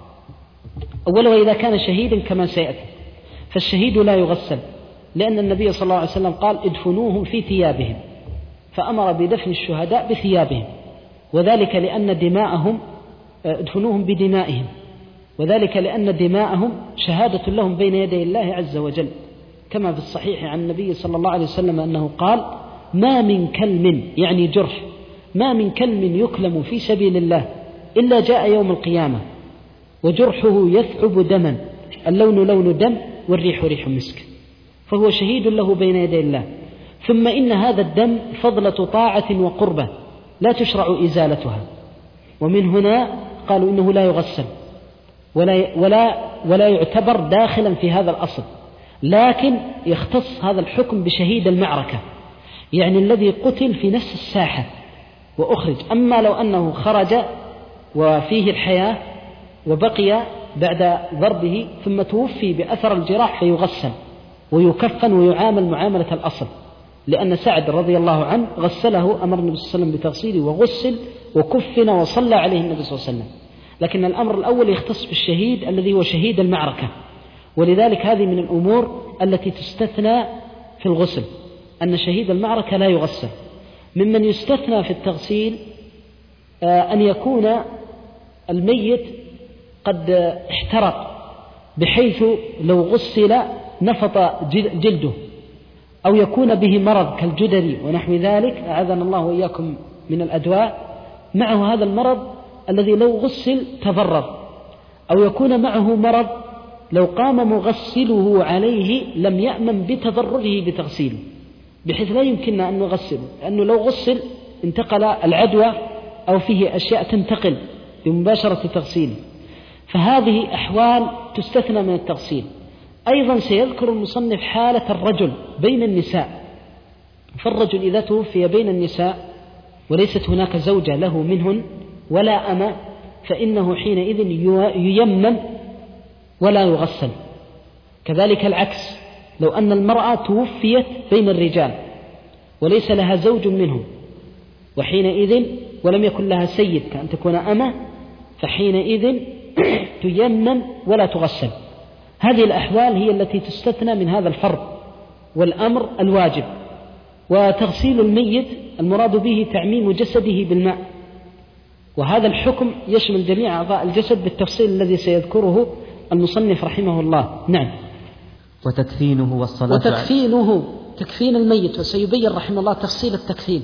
أولا إذا كان شهيدا كما سيأتي، فالشهيد لا يغسل، لأن النبي صلى الله عليه وسلم قال: ادفنوهم في ثيابهم، فأمر بدفن الشهداء بثيابهم، وذلك لأن دماءهم ادفنوهم بدمائهم، وذلك لأن دماءهم شهادة لهم بين يدي الله عز وجل، كما في الصحيح عن النبي صلى الله عليه وسلم أنه قال: ما من كلم، يعني جرح، ما من كلم يكلم في سبيل الله إلا جاء يوم القيامة وجرحه يثعب دما، اللون لون دم والريح ريح مسك، فهو شهيد له بين يدي الله. ثم إن هذا الدم فضلة طاعة وقربة لا تشرع إزالتها، ومن هنا قالوا إنه لا يغسل ولا يعتبر داخلا في هذا الأصل، لكن يختص هذا الحكم بشهيد المعركة، يعني الذي قتل في نفس الساحة وأخرج. أما لو أنه خرج وفيه الحياة وبقي بعد ضربه ثم توفي بأثر الجراح فيغسل ويكفن ويعامل معاملة الأصل، لأن سعد رضي الله عنه غسله، أمر النبي صلى الله عليه وسلم بتغسيله وغسل وكفن وصلى عليه النبي صلى الله عليه وسلم. لكن الأمر الأول يختص بالشهيد الذي هو شهيد المعركة، ولذلك هذه من الأمور التي تستثنى في الغسل، أن شهيد المعركة لا يغسل. ممن يستثنى في التغسيل أن يكون الميت قد احترق بحيث لو غسل نفط جلده، أو يكون به مرض كالجدري ونحو ذلك، أعاذنا الله وإياكم من الأدواء، معه هذا المرض الذي لو غسل تضرر، أو يكون معه مرض لو قام مغسله عليه لم يأمن بتضرره بتغسيله، بحيث لا يمكننا أن نغسله، لأنه لو غسل انتقل العدوى أو فيه أشياء تنتقل بمباشرة تغسيله، فهذه أحوال تستثنى من التغسيل. أيضا سيذكر المصنف حالة الرجل بين النساء، فالرجل إذا توفي بين النساء وليست هناك زوجة له منهن ولا أما، فإنه حينئذ ييمم ولا يغسل. كذلك العكس، لو أن المرأة توفيت بين الرجال وليس لها زوج منهم، وحينئذ ولم يكن لها سيد كأن تكون أما، فحينئذ تيمم ولا تغسل. هذه الأحوال هي التي تستثنى من هذا الفرض والأمر الواجب. وتغسيل الميت المراد به تعميم جسده بالماء، وهذا الحكم يشمل جميع أعضاء الجسد بالتفصيل الذي سيذكره المصنف رحمه الله. نعم. وتكفينه والصلاة تكفين الميت، وسيبين رحمه الله تفصيل التكفين،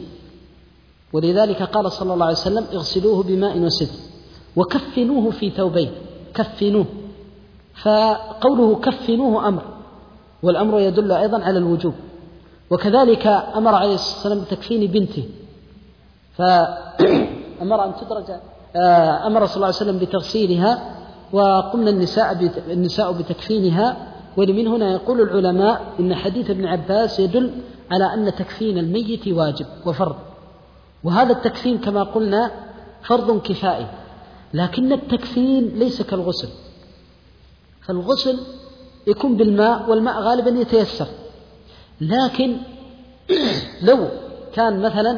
ولذلك قال صلى الله عليه وسلم: اغسلوه بماء وسدر وكفنوه في ثوبين. كفنوه، فقوله كفنوه أمر، والأمر يدل أيضا على الوجوب. وكذلك أمر عليه الصلاة والسلام بتكفين بنته، فأمر أن تدرج، أمر صلى الله عليه وسلم بتغسيلها، وقمنا النساء بتكفينها. ومن هنا يقول العلماء إن حديث ابن عباس يدل على أن تكفين الميت واجب وفرض، وهذا التكفين كما قلنا فرض كفائي، لكن التكفين ليس كالغسل، فالغسل يكون بالماء والماء غالبا يتيسر، لكن لو كان مثلا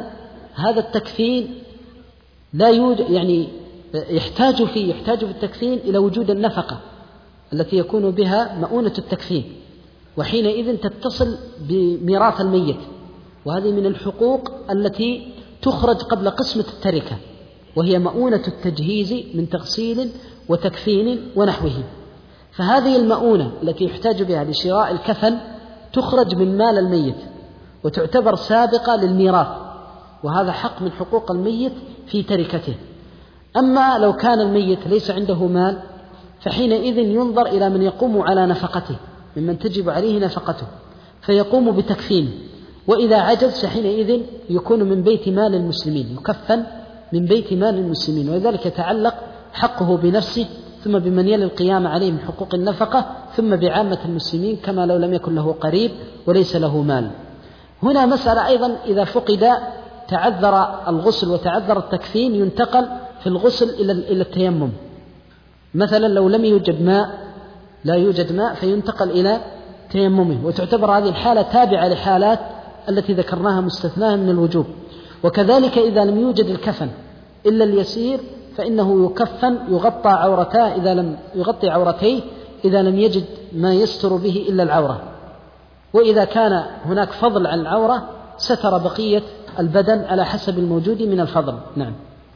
هذا التكفين لا يوجد، يعني يحتاج في التكفين إلى وجود النفقة التي يكون بها مؤونة التكفين، وحينئذ تتصل بميراث الميت، وهذه من الحقوق التي تخرج قبل قسمة التركة، وهي مؤونة التجهيز من تغسيل وتكفين ونحوه. فهذه المؤونة التي يحتاج بها لشراء الكفن تخرج من مال الميت وتعتبر سابقة للميراث، وهذا حق من حقوق الميت في تركته. أما لو كان الميت ليس عنده مال فحينئذ ينظر إلى من يقوم على نفقته ممن تجب عليه نفقته فيقوم بتكفينه، وإذا عجز فحينئذ يكون من بيت مال المسلمين، يكفن من بيت مال المسلمين، ولذلك يتعلق حقه بنفسه ثم بمن يلي القيام عليه من حقوق النفقة ثم بعامة المسلمين، كما لو لم يكن له قريب وليس له مال. هنا مسألة أيضا، إذا فقد تعذر الغسل وتعذر التكفين ينتقل في الغسل إلى التيمم. مثلا لو لم يوجد ماء، لا يوجد ماء، فينتقل إلى تيممه، وتعتبر هذه الحالة تابعة لحالات التي ذكرناها مستثناها من الوجوب. وكذلك إذا لم يوجد الكفن إلا اليسير فإنه يكفن يغطى عورتاه إذا لم يغطي عورتيه إذا لم يجد ما يستر به إلا العورة، وإذا كان هناك فضل عن العورة ستر بقية البدن على حسب الموجود من الفضل. نعم.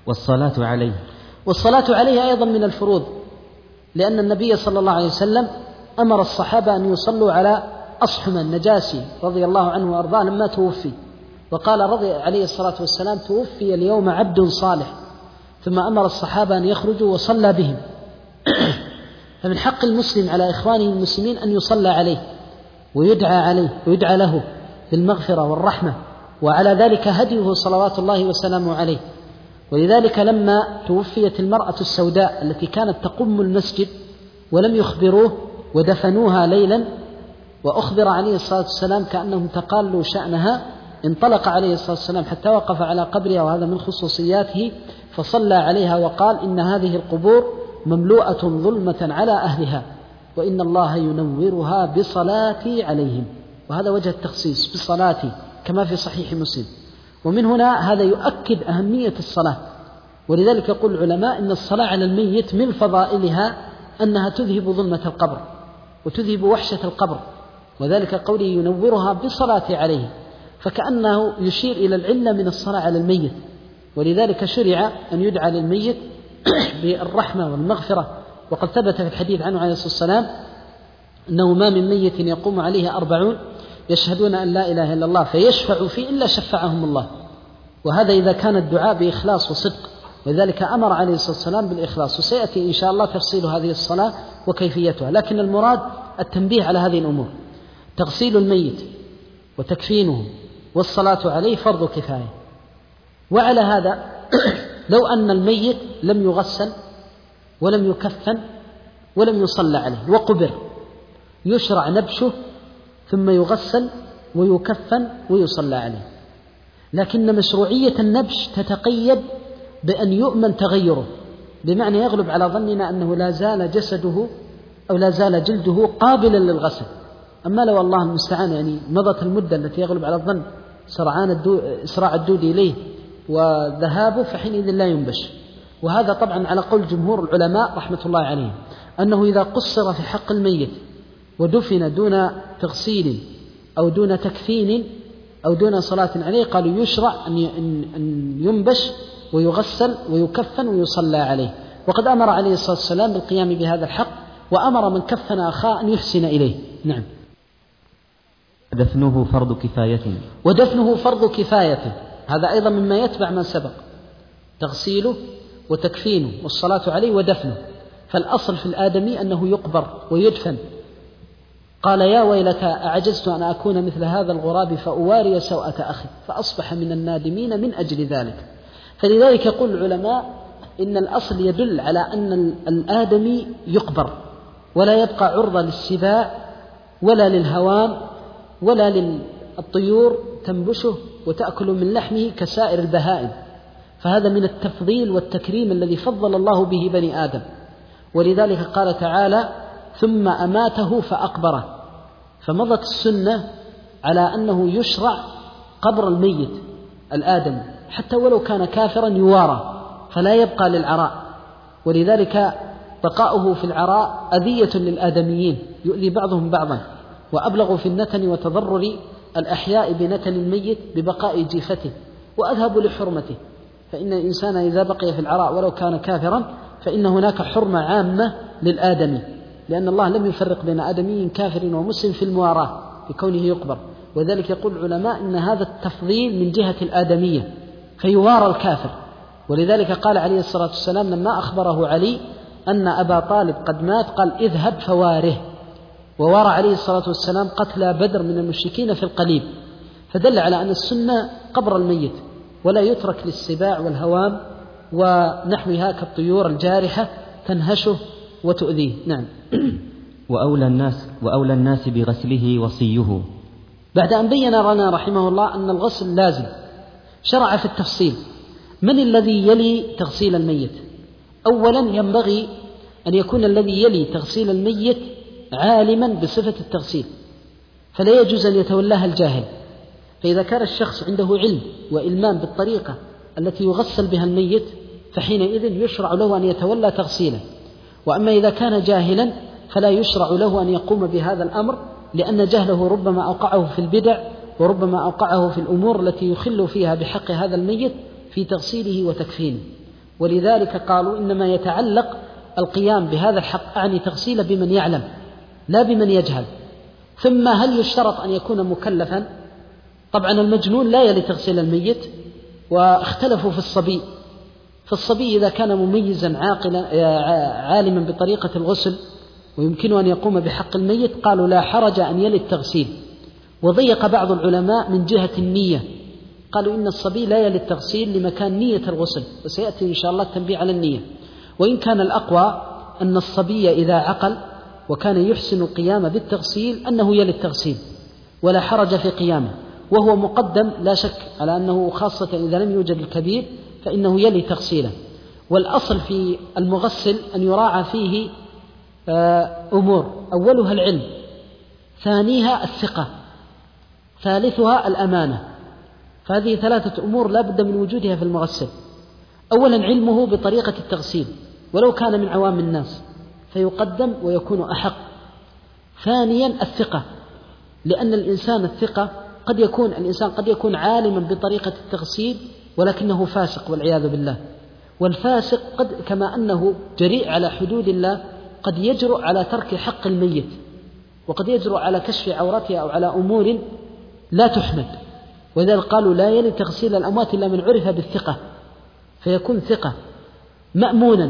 والصلاة عليه أيضا من الفروض، لأن النبي صلى الله عليه وسلم أمر الصحابة أن يصلوا على أصحم النجاشي رضي الله عنه وأرضاه لما توفي، وقال رضي عليه الصلاة والسلام: توفي اليوم عبد صالح، ثم أمر الصحابة أن يخرجوا وصلى بهم. فمن حق المسلم على إخوانه المسلمين أن يصلى عليه ويدعى له بالمغفرة والرحمة، وعلى ذلك هديه صلوات الله وسلامه عليه. ولذلك لما توفيت المرأة السوداء التي كانت تقم المسجد ولم يخبروه ودفنوها ليلا، وأخبر عليه الصلاة والسلام كأنهم تقالوا شأنها، انطلق عليه الصلاة والسلام حتى وقف على قبرها، وهذا من خصوصياته، فصلى عليها وقال: إن هذه القبور مملوءة ظلمة على أهلها، وإن الله ينورها بصلاتي عليهم. وهذا وجه التخصيص بصلاتي كما في صحيح مسلم. ومن هنا هذا يؤكد أهمية الصلاة، ولذلك يقول العلماء إن الصلاة على الميت من فضائلها أنها تذهب ظلمة القبر وتذهب وحشة القبر، وذلك قوله ينورها بصلاتي عليه، فكأنه يشير إلى العلة من الصلاة على الميت. ولذلك شرع أن يدعى للميت بالرحمة والمغفرة، وقد ثبت في الحديث عنه عليه الصلاة والسلام أنه ما من ميت يقوم عليه 40 يشهدون أن لا إله إلا الله فيشفع فيه إلا شفعهم الله، وهذا إذا كان الدعاء بإخلاص وصدق، ولذلك أمر عليه الصلاة والسلام بالإخلاص. وسيأتي إن شاء الله تفصيل هذه الصلاة وكيفيتها، لكن المراد التنبيه على هذه الأمور: تغسيل الميت وتكفينه والصلاة عليه فرض كفاية. وعلى هذا لو أن الميت لم يغسل ولم يكفن ولم يصلى عليه وقبر، يشرع نبشه ثم يغسل ويكفن ويصلى عليه، لكن مشروعية النبش تتقيد بأن يؤمن تغيره، بمعنى يغلب على ظننا أنه لا زال جسده أو لا زال جلده قابلا للغسل. أما لو الله المستعان يعني مضت المدة التي يغلب على الظن إسراع الدود إليه وذهابه، فحينئذ لا ينبش. وهذا طبعا على قول جمهور العلماء رحمة الله عليهم، أنه إذا قصر في حق الميت ودفن دون تغسيل أو دون تكفين أو دون صلاة عليه، قالوا يشرع أن ينبش ويغسل ويكفن ويصلى عليه. وقد أمر عليه الصلاة والسلام بالقيام بهذا الحق، وأمر من كفن أخاه أن يحسن إليه. نعم. ودفنه فرض كفاية، هذا أيضا مما يتبع ما سبق: تغسيله وتكفينه والصلاة عليه ودفنه. فالأصل في الآدمي أنه يقبر ويدفن. قال: يا ويلتى أعجزت أن أكون مثل هذا الغراب فأواري سوءة أخي، فأصبح من النادمين من أجل ذلك. فلذلك يقول العلماء إن الأصل يدل على أن الآدمي يقبر ولا يبقى عرضة للسباع ولا للهوام ولا للطيور تنبشه وتأكل من لحمه كسائر البهائم، فهذا من التفضيل والتكريم الذي فضل الله به بني آدم. ولذلك قال تعالى: ثم أماته فأقبره. فمضت السنة على أنه يشرع قبر الميت الآدم حتى ولو كان كافرا يوارى فلا يبقى للعراء، ولذلك بقاؤه في العراء أذية للآدميين، يؤذي بعضهم بعضا، وأبلغ في النتن وتضرر الأحياء بنتن الميت ببقاء جيفته وأذهب لحرمته. فإن الإنسان إذا بقي في العراء ولو كان كافرا فإن هناك حرمة عامة للآدمي، لأن الله لم يفرق بين آدمي كافر ومسلم في المواراة بكونه يقبر. وذلك يقول العلماء إن هذا التفضيل من جهة الآدمية فيوارى الكافر. ولذلك قال عليه الصلاة والسلام لما أخبره علي أن أبا طالب قد مات قال اذهب فواره، ووارى عليه الصلاة والسلام قتلى بدر من المشركين في القليب، فدل على أن السنة قبر الميت ولا يترك للسباع والهوام ونحوها كالطيور الجارحة تنهشه وتؤذيه. نعم. وأولى الناس بغسله وصيه. بعد أن بين لنا رحمه الله أن الغسل لازم، شرع في التفصيل. من الذي يلي تغسيل الميت؟ أولا ينبغي أن يكون الذي يلي تغسيل الميت عالما بصفة التغسيل، فلا يجوز أن يتولاها الجاهل. فإذا كان الشخص عنده علم وإلمام بالطريقة التي يغسل بها الميت فحينئذ يشرع له أن يتولى تغسيله. وأما إذا كان جاهلا فلا يشرع له أن يقوم بهذا الأمر، لأن جهله ربما أوقعه في البدع وربما أوقعه في الأمور التي يخل فيها بحق هذا الميت في تغسيله وتكفينه. ولذلك قالوا إنما يتعلق القيام بهذا الحق أعني تغسيله بمن يعلم لا بمن يجهل. ثم هل يشترط أن يكون مكلفا؟ طبعا المجنون لا يلي تغسيل الميت، واختلفوا في الصبي. فالصبي إذا كان مميزا عاقلا عالما بطريقة الغسل ويمكن أن يقوم بحق الميت قالوا لا حرج أن يلي التغسيل. وضيق بعض العلماء من جهة النية، قالوا إن الصبي لا يلي التغسيل لمكان نية الغسل، وسيأتي إن شاء الله التنبيه على النية. وإن كان الأقوى أن الصبي إذا عقل وكان يحسن القيام بالتغسيل أنه يلي التغسيل ولا حرج في قيامه، وهو مقدم لا شك على أنه خاصة إذا لم يوجد الكبير فإنه يلي تغسيله. والأصل في المغسل أن يراعى فيه أمور، أولها العلم، ثانيها الثقة، ثالثها الأمانة. فهذه ثلاثة أمور لا بد من وجودها في المغسل. أولا علمه بطريقة التغسيل ولو كان من عوام الناس فيقدم ويكون أحق. ثانيا الثقة، لأن الإنسان الثقة الإنسان قد يكون عالما بطريقة التغسيل ولكنه فاسق والعياذ بالله. والفاسق قد كما أنه جريء على حدود الله قد يجرؤ على ترك حق الميت، وقد يجرؤ على كشف عورته أو على أمور لا تحمد. وذلك قالوا لا يلي تغسيل الأموات إلا من عرف بالثقة، فيكون ثقة مأمونا.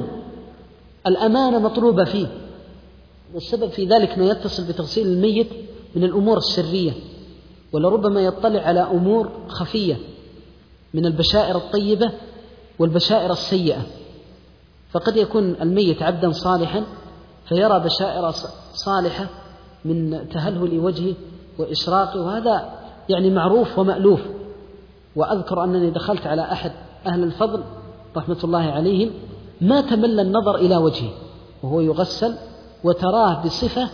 الأمانة مطلوبة فيه، والسبب في ذلك ما يتصل بتغسيل الميت من الأمور السرية، ولربما يطلع على أمور خفية من البشائر الطيبة والبشائر السيئة. فقد يكون الميت عبدا صالحا فيرى بشائر صالحة من تهلهل وجهه وإشراقه، وهذا يعني معروف ومألوف. وأذكر أنني دخلت على أحد أهل الفضل رحمة الله عليهم ما تمل النظر إلى وجهه وهو يغسل، وتراه بصفة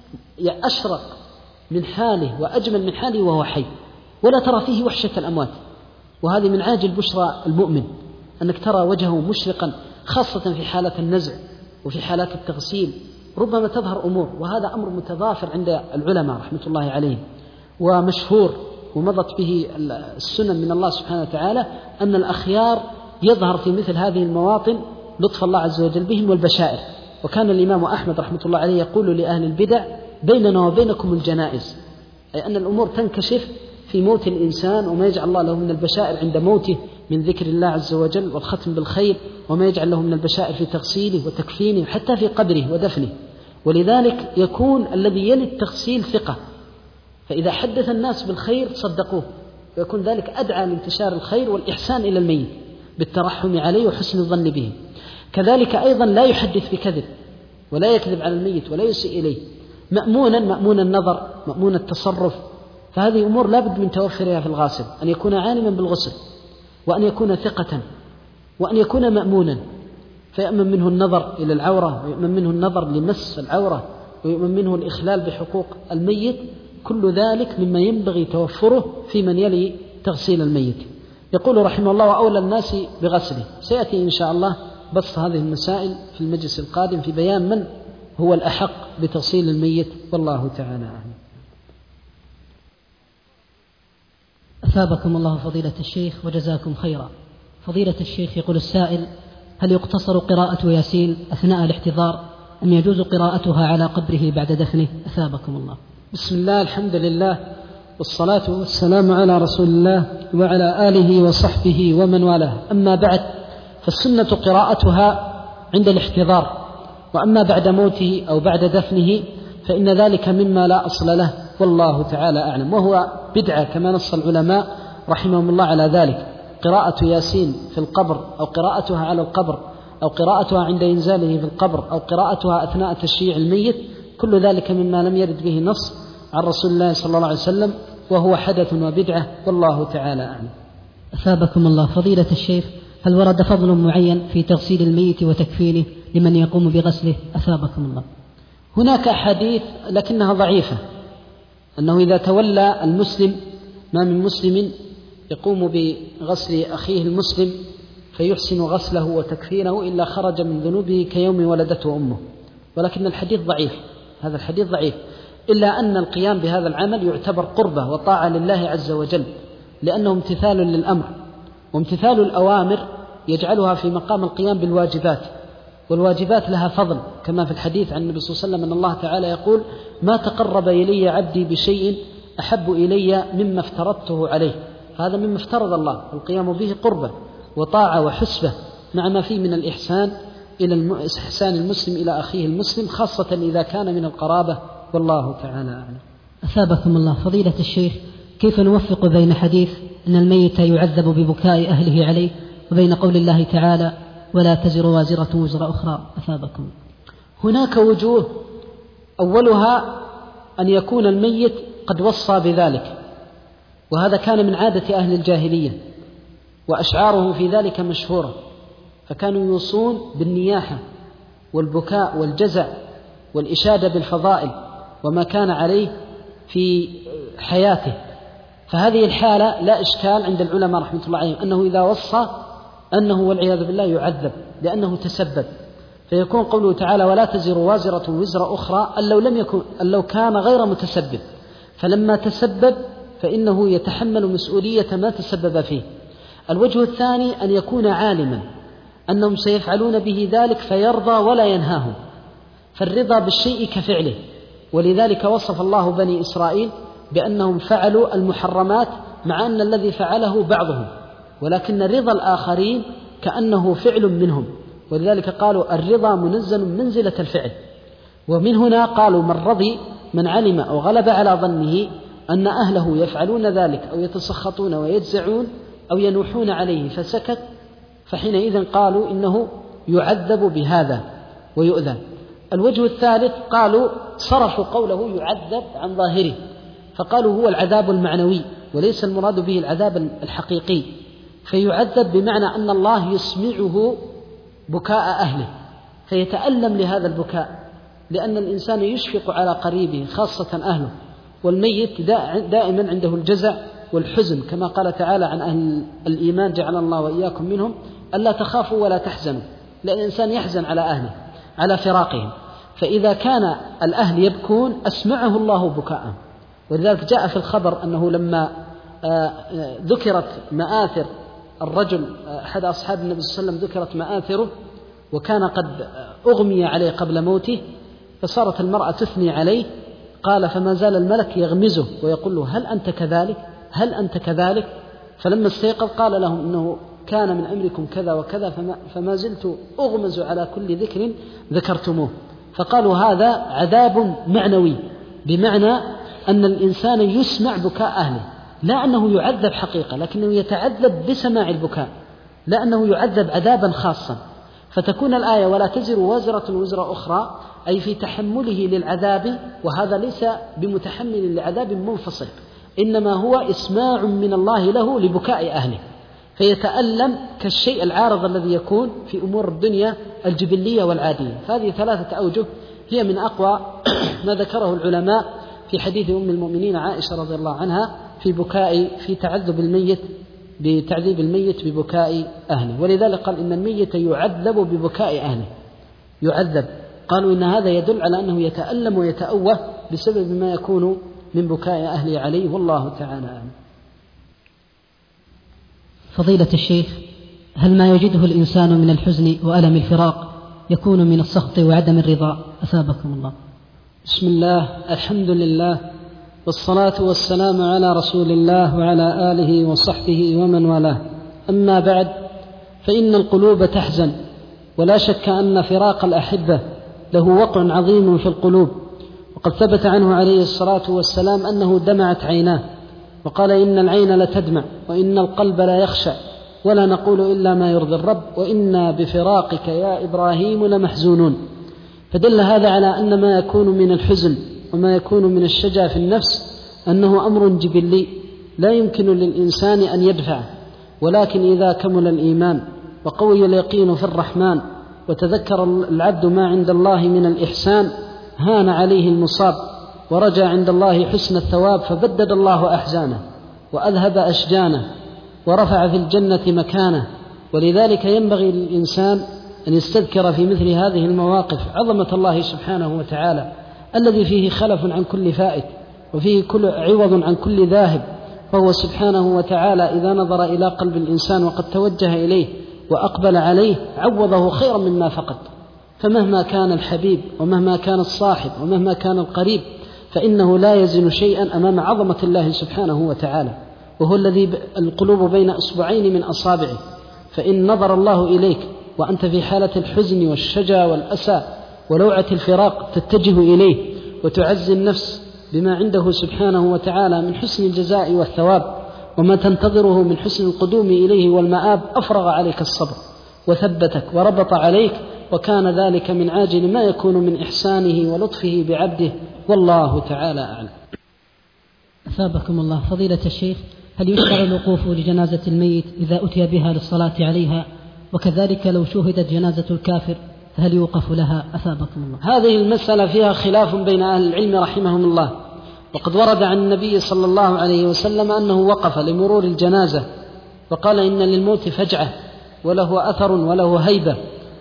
أشرق من حاله وأجمل من حاله وهو حي، ولا ترى فيه وحشة الأموات. وهذه من عاجل بشرى المؤمن أنك ترى وجهه مشرقا، خاصة في حالة النزع وفي حالات التغسيل ربما تظهر أمور، وهذا أمر متضافر عند العلماء رحمة الله عليهم ومشهور، ومضت به السنن من الله سبحانه وتعالى أن الأخيار يظهر في مثل هذه المواطن لطف الله عز وجل بهم والبشائر. وكان الإمام أحمد رحمة الله عليه يقول لأهل البدع بيننا وبينكم الجنائز، أي أن الأمور تنكشف في موت الإنسان وما يجعل الله له من البشائر عند موته من ذكر الله عز وجل والختم بالخير، وما يجعل له من البشائر في تغسيله وتكفينه حتى في قبره ودفنه. ولذلك يكون الذي يلي التغسيل ثقة، فإذا حدث الناس بالخير صدقوه، ويكون ذلك أدعى لانتشار الخير والإحسان إلى الميت بالترحم عليه وحسن الظن به. كذلك أيضا لا يحدث بكذب ولا يكذب على الميت ولا يسيء إليه، مأمون النظر، مأمون التصرف. فهذه أمور لا بد من توفرها في الغاسل، أن يكون عالما بالغسل، وأن يكون ثقة، وأن يكون مأمونا، فيأمن منه النظر إلى العورة، ويأمن منه النظر لمس العورة، ويأمن منه الإخلال بحقوق الميت. كل ذلك مما ينبغي توفره في من يلي تغسيل الميت. يقول رحمه الله: وأولى الناس بغسله. سيأتي إن شاء الله بسط هذه المسائل في المجلس القادم في بيان من هو الأحق بتغسيل الميت، والله تعالى أعلم. أثابكم الله فضيلة الشيخ وجزاكم خيرا. فضيلة الشيخ، يقول السائل: هل يقتصر قراءة ياسين أثناء الاحتضار أم يجوز قراءتها على قبره بعد دفنه؟ أثابكم الله. بسم الله، الحمد لله، والصلاة والسلام على رسول الله وعلى آله وصحبه ومن والاه. أما بعد، فالسنة قراءتها عند الاحتضار، وأما بعد موته أو بعد دفنه فإن ذلك مما لا أصل له، والله تعالى أعلم، وهو بدعة كما نص العلماء رحمهم الله على ذلك. قراءة ياسين في القبر أو قراءتها على القبر أو قراءتها عند إنزاله في القبر أو قراءتها أثناء تشييع الميت، كل ذلك مما لم يرد به نص عن رسول الله صلى الله عليه وسلم، وهو حدث وبدعة، والله تعالى أعلم. أثابكم الله فضيلة الشيخ، هل ورد فضل معين في تغسيل الميت وتكفينه لمن يقوم بغسله؟ أثابكم الله. هناك أحاديث لكنها ضعيفة، أنه إذا تولى المسلم، ما من مسلم يقوم بغسل أخيه المسلم فيحسن غسله وتكفينه إلا خرج من ذنوبه كيوم ولدته أمه، ولكن الحديث ضعيف، هذا الحديث ضعيف، إلا أن القيام بهذا العمل يعتبر قربة وطاعة لله عز وجل، لأنه امتثال للأمر، وامتثال الأوامر يجعلها في مقام القيام بالواجبات، والواجبات لها فضل، كما في الحديث عن النبي صلى الله عليه وسلم أن الله تعالى يقول: ما تقرب إلي عبدي بشيء أحب إلي مما افترضته عليه. هذا مما افترض الله، القيام به قربة وطاعة وحسبة، مع ما فيه من الإحسان إلى إحسان المسلم إلى أخيه المسلم، خاصة إذا كان من القرابة، والله تعالى أعلم. أثابكم الله فضيلة الشيخ، كيف نوفق بين حديث أن الميت يعذب ببكاء أهله عليه وبين قول الله تعالى: ولا تزر وازرة وزر أخرى؟ أثابكم. هناك وجوه، أولها أن يكون الميت قد وصى بذلك، وهذا كان من عادة أهل الجاهلية، وأشعاره في ذلك مشهورة، فكانوا يوصون بالنياحة والبكاء والجزع والإشادة بالفضائل وما كان عليه في حياته. فهذه الحالة لا إشكال عند العلماء رحمة الله عليهم أنه إذا وصى أنه والعياذ بالله يعذب لأنه تسبب، فيكون قوله تعالى: ولا تزر وازرة وزر أخرى، أن لو كان غير متسبب، فلما تسبب فإنه يتحمل مسؤولية ما تسبب فيه. الوجه الثاني أن يكون عالما أنهم سيفعلون به ذلك فيرضى ولا ينهاهم، فالرضا بالشيء كفعله، ولذلك وصف الله بني إسرائيل بأنهم فعلوا المحرمات مع أن الذي فعله بعضهم، ولكن رضا الآخرين كأنه فعل منهم، ولذلك قالوا الرضا منزل منزلة الفعل. ومن هنا قالوا: من رضي من علم أو غلب على ظنه أن أهله يفعلون ذلك أو يتسخطون ويجزعون أو ينوحون عليه فسكت، فحينئذ قالوا إنه يعذب بهذا ويؤذى. الوجه الثالث قالوا صرفوا قوله يعذب عن ظاهره، فقالوا هو العذاب المعنوي وليس المراد به العذاب الحقيقي، فيعذب بمعنى أن الله يسمعه بكاء أهله فيتألم لهذا البكاء، لأن الإنسان يشفق على قريبه خاصة أهله، والميت دائما عنده الجزع والحزن، كما قال تعالى عن أهل الإيمان جعل الله وإياكم منهم: ألا تخافوا ولا تحزنوا، لأن الإنسان يحزن على أهله على فراقهم، فإذا كان الأهل يبكون أسمعه الله بكاءهم. ولذلك جاء في الخبر أنه لما ذكرت مآثر الرجل أحد أصحاب النبي صلى الله عليه وسلم، ذكرت مآثره وكان قد أغمي عليه قبل موته، فصارت المرأة تثني عليه، قال: فما زال الملك يغمزه ويقول له: هل أنت كذلك؟ هل أنت كذلك؟ فلما استيقظ قال لهم: إنه كان من أمركم كذا وكذا، فما زلت أغمز على كل ذكر ذكرتموه. فقالوا هذا عذاب معنوي، بمعنى أن الإنسان يسمع بكاء أهله، لا أنه يعذب حقيقة، لكنه يتعذب بسماع البكاء، لا أنه يعذب عذابا خاصا. فتكون الآية: ولا تزر وازرة وزر أخرى، أي في تحمله للعذاب، وهذا ليس بمتحمل لعذاب منفصل، إنما هو إسماع من الله له لبكاء أهله، فيتألم كالشيء العارض الذي يكون في أمور الدنيا الجبلية والعادية. هذه ثلاثة أوجه هي من أقوى ما ذكره العلماء في حديث أم المؤمنين عائشة رضي الله عنها في بكاء في تعذب الميت بتعذيب الميت ببكاء أهله، ولذلك قال إن الميت يعذب ببكاء أهله، يعذب. قالوا إن هذا يدل على أنه يتألم ويتأوه بسبب ما يكون من بكاء أهله عليه، والله تعالى أعلم. فضيلة الشيخ، هل ما يجده الإنسان من الحزن وألم الفراق يكون من السخط وعدم الرضا؟ أثابكم الله. بسم الله، الحمد لله، والصلاة والسلام على رسول الله وعلى آله وصحبه ومن والاه. أما بعد، فإن القلوب تحزن، ولا شك أن فراق الأحبة له وقع عظيم في القلوب، وقد ثبت عنه عليه الصلاة والسلام أنه دمعت عيناه، وقال إن العين لتدمع وإن القلب لا يخشع، ولا نقول إلا ما يرضي الرب، وإنا بفراقك يا إبراهيم لمحزونون. فدل هذا على أن ما يكون من الحزن وما يكون من الشجا في النفس أنه أمر جبلي لا يمكن للإنسان أن يدفعه، ولكن إذا كمل الإيمان وقوي اليقين في الرحمن وتذكر العبد ما عند الله من الإحسان هان عليه المصاب، ورجى عند الله حسن الثواب، فبدد الله أحزانه وأذهب أشجانه ورفع في الجنة مكانه. ولذلك ينبغي للإنسان أن يستذكر في مثل هذه المواقف عظمة الله سبحانه وتعالى، الذي فيه خلف عن كل فائت وفيه كل عوض عن كل ذاهب، فهو سبحانه وتعالى إذا نظر إلى قلب الإنسان وقد توجه إليه وأقبل عليه عوضه خيرا مما فقد. فمهما كان الحبيب ومهما كان الصاحب ومهما كان القريب فإنه لا يزن شيئا أمام عظمة الله سبحانه وتعالى، وهو الذي القلوب بين أصبعين من أصابعه. فإن نظر الله إليك وأنت في حالة الحزن والشجا والأسى ولوعة الفراق تتجه إليه وتعزي النفس بما عنده سبحانه وتعالى من حسن الجزاء والثواب وما تنتظره من حسن القدوم إليه والمآب، أفرغ عليك الصبر وثبتك وربط عليك، وكان ذلك من عاجل ما يكون من إحسانه ولطفه بعبده، والله تعالى أعلم. أثابكم الله. فضيلة الشيخ، هل يشرع الوقوف لجنازة الميت إذا أتي بها للصلاة عليها؟ وكذلك لو شوهدت جنازة الكافر فهل يوقف لها؟ أثابكم الله. هذه المسألة فيها خلاف بين أهل العلم رحمهم الله، وقد ورد عن النبي صلى الله عليه وسلم أنه وقف لمرور الجنازة وقال إن للموت فجعة وله أثر وله هيبة،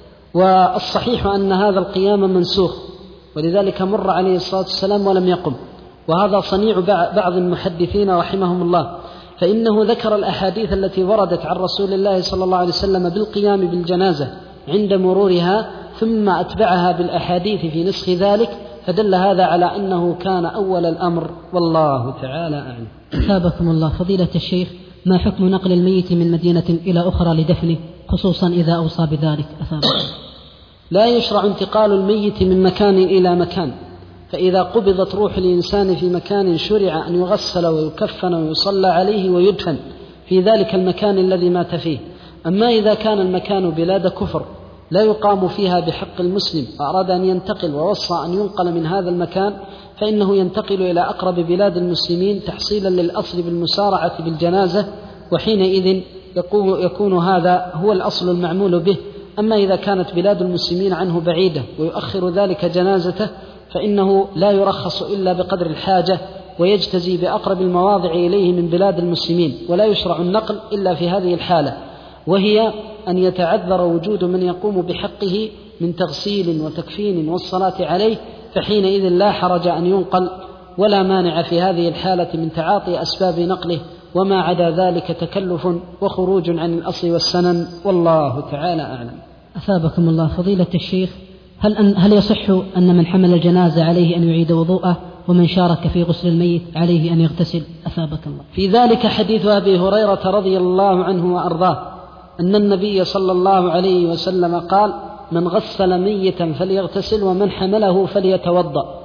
والصحيح أن هذا القيام منسوخ، ولذلك مر عليه الصلاة والسلام ولم يقم، وهذا صنيع بعض المحدثين رحمهم الله، فإنه ذكر الأحاديث التي وردت عن رسول الله صلى الله عليه وسلم بالقيام بالجنازة عند مرورها، ثم أتبعها بالأحاديث في نسخ ذلك، فدل هذا على أنه كان أول الأمر، والله تعالى أعلم. أثابكم الله. فضيلة الشيخ، ما حكم نقل الميت من مدينة إلى أخرى لدفنه، خصوصا إذا أوصى بذلك؟ أثابكم. لا يشرع انتقال الميت من مكان إلى مكان، فإذا قبضت روح الإنسان في مكان شرع أن يغسل ويكفن ويصلى عليه ويدفن في ذلك المكان الذي مات فيه. أما إذا كان المكان بلاد كفر لا يقام فيها بحق المسلم وأراد أن ينتقل ووصى أن ينقل من هذا المكان، فإنه ينتقل إلى أقرب بلاد المسلمين تحصيلا للأصل بالمسارعة بالجنازة، وحينئذ يكون هذا هو الأصل المعمول به. أما إذا كانت بلاد المسلمين عنه بعيدة ويؤخر ذلك جنازته فإنه لا يرخص إلا بقدر الحاجة، ويجتزي بأقرب المواضع إليه من بلاد المسلمين، ولا يشرع النقل إلا في هذه الحالة، وهي أن يتعذر وجود من يقوم بحقه من تغسيل وتكفين والصلاة عليه، فحينئذ لا حرج أن ينقل، ولا مانع في هذه الحالة من تعاطي أسباب نقله، وما عدا ذلك تكلف وخروج عن الأصل والسنن، والله تعالى أعلم. أثابكم الله. فضيلة الشيخ، هل يصح أن من حمل الجنازة عليه أن يعيد وضوءه، ومن شارك في غسل الميت عليه أن يغتسل؟ أثابك الله. في ذلك حديث أبي هريرة رضي الله عنه وأرضاه أن النبي صلى الله عليه وسلم قال: من غسل ميتا فليغتسل ومن حمله فليتوضأ.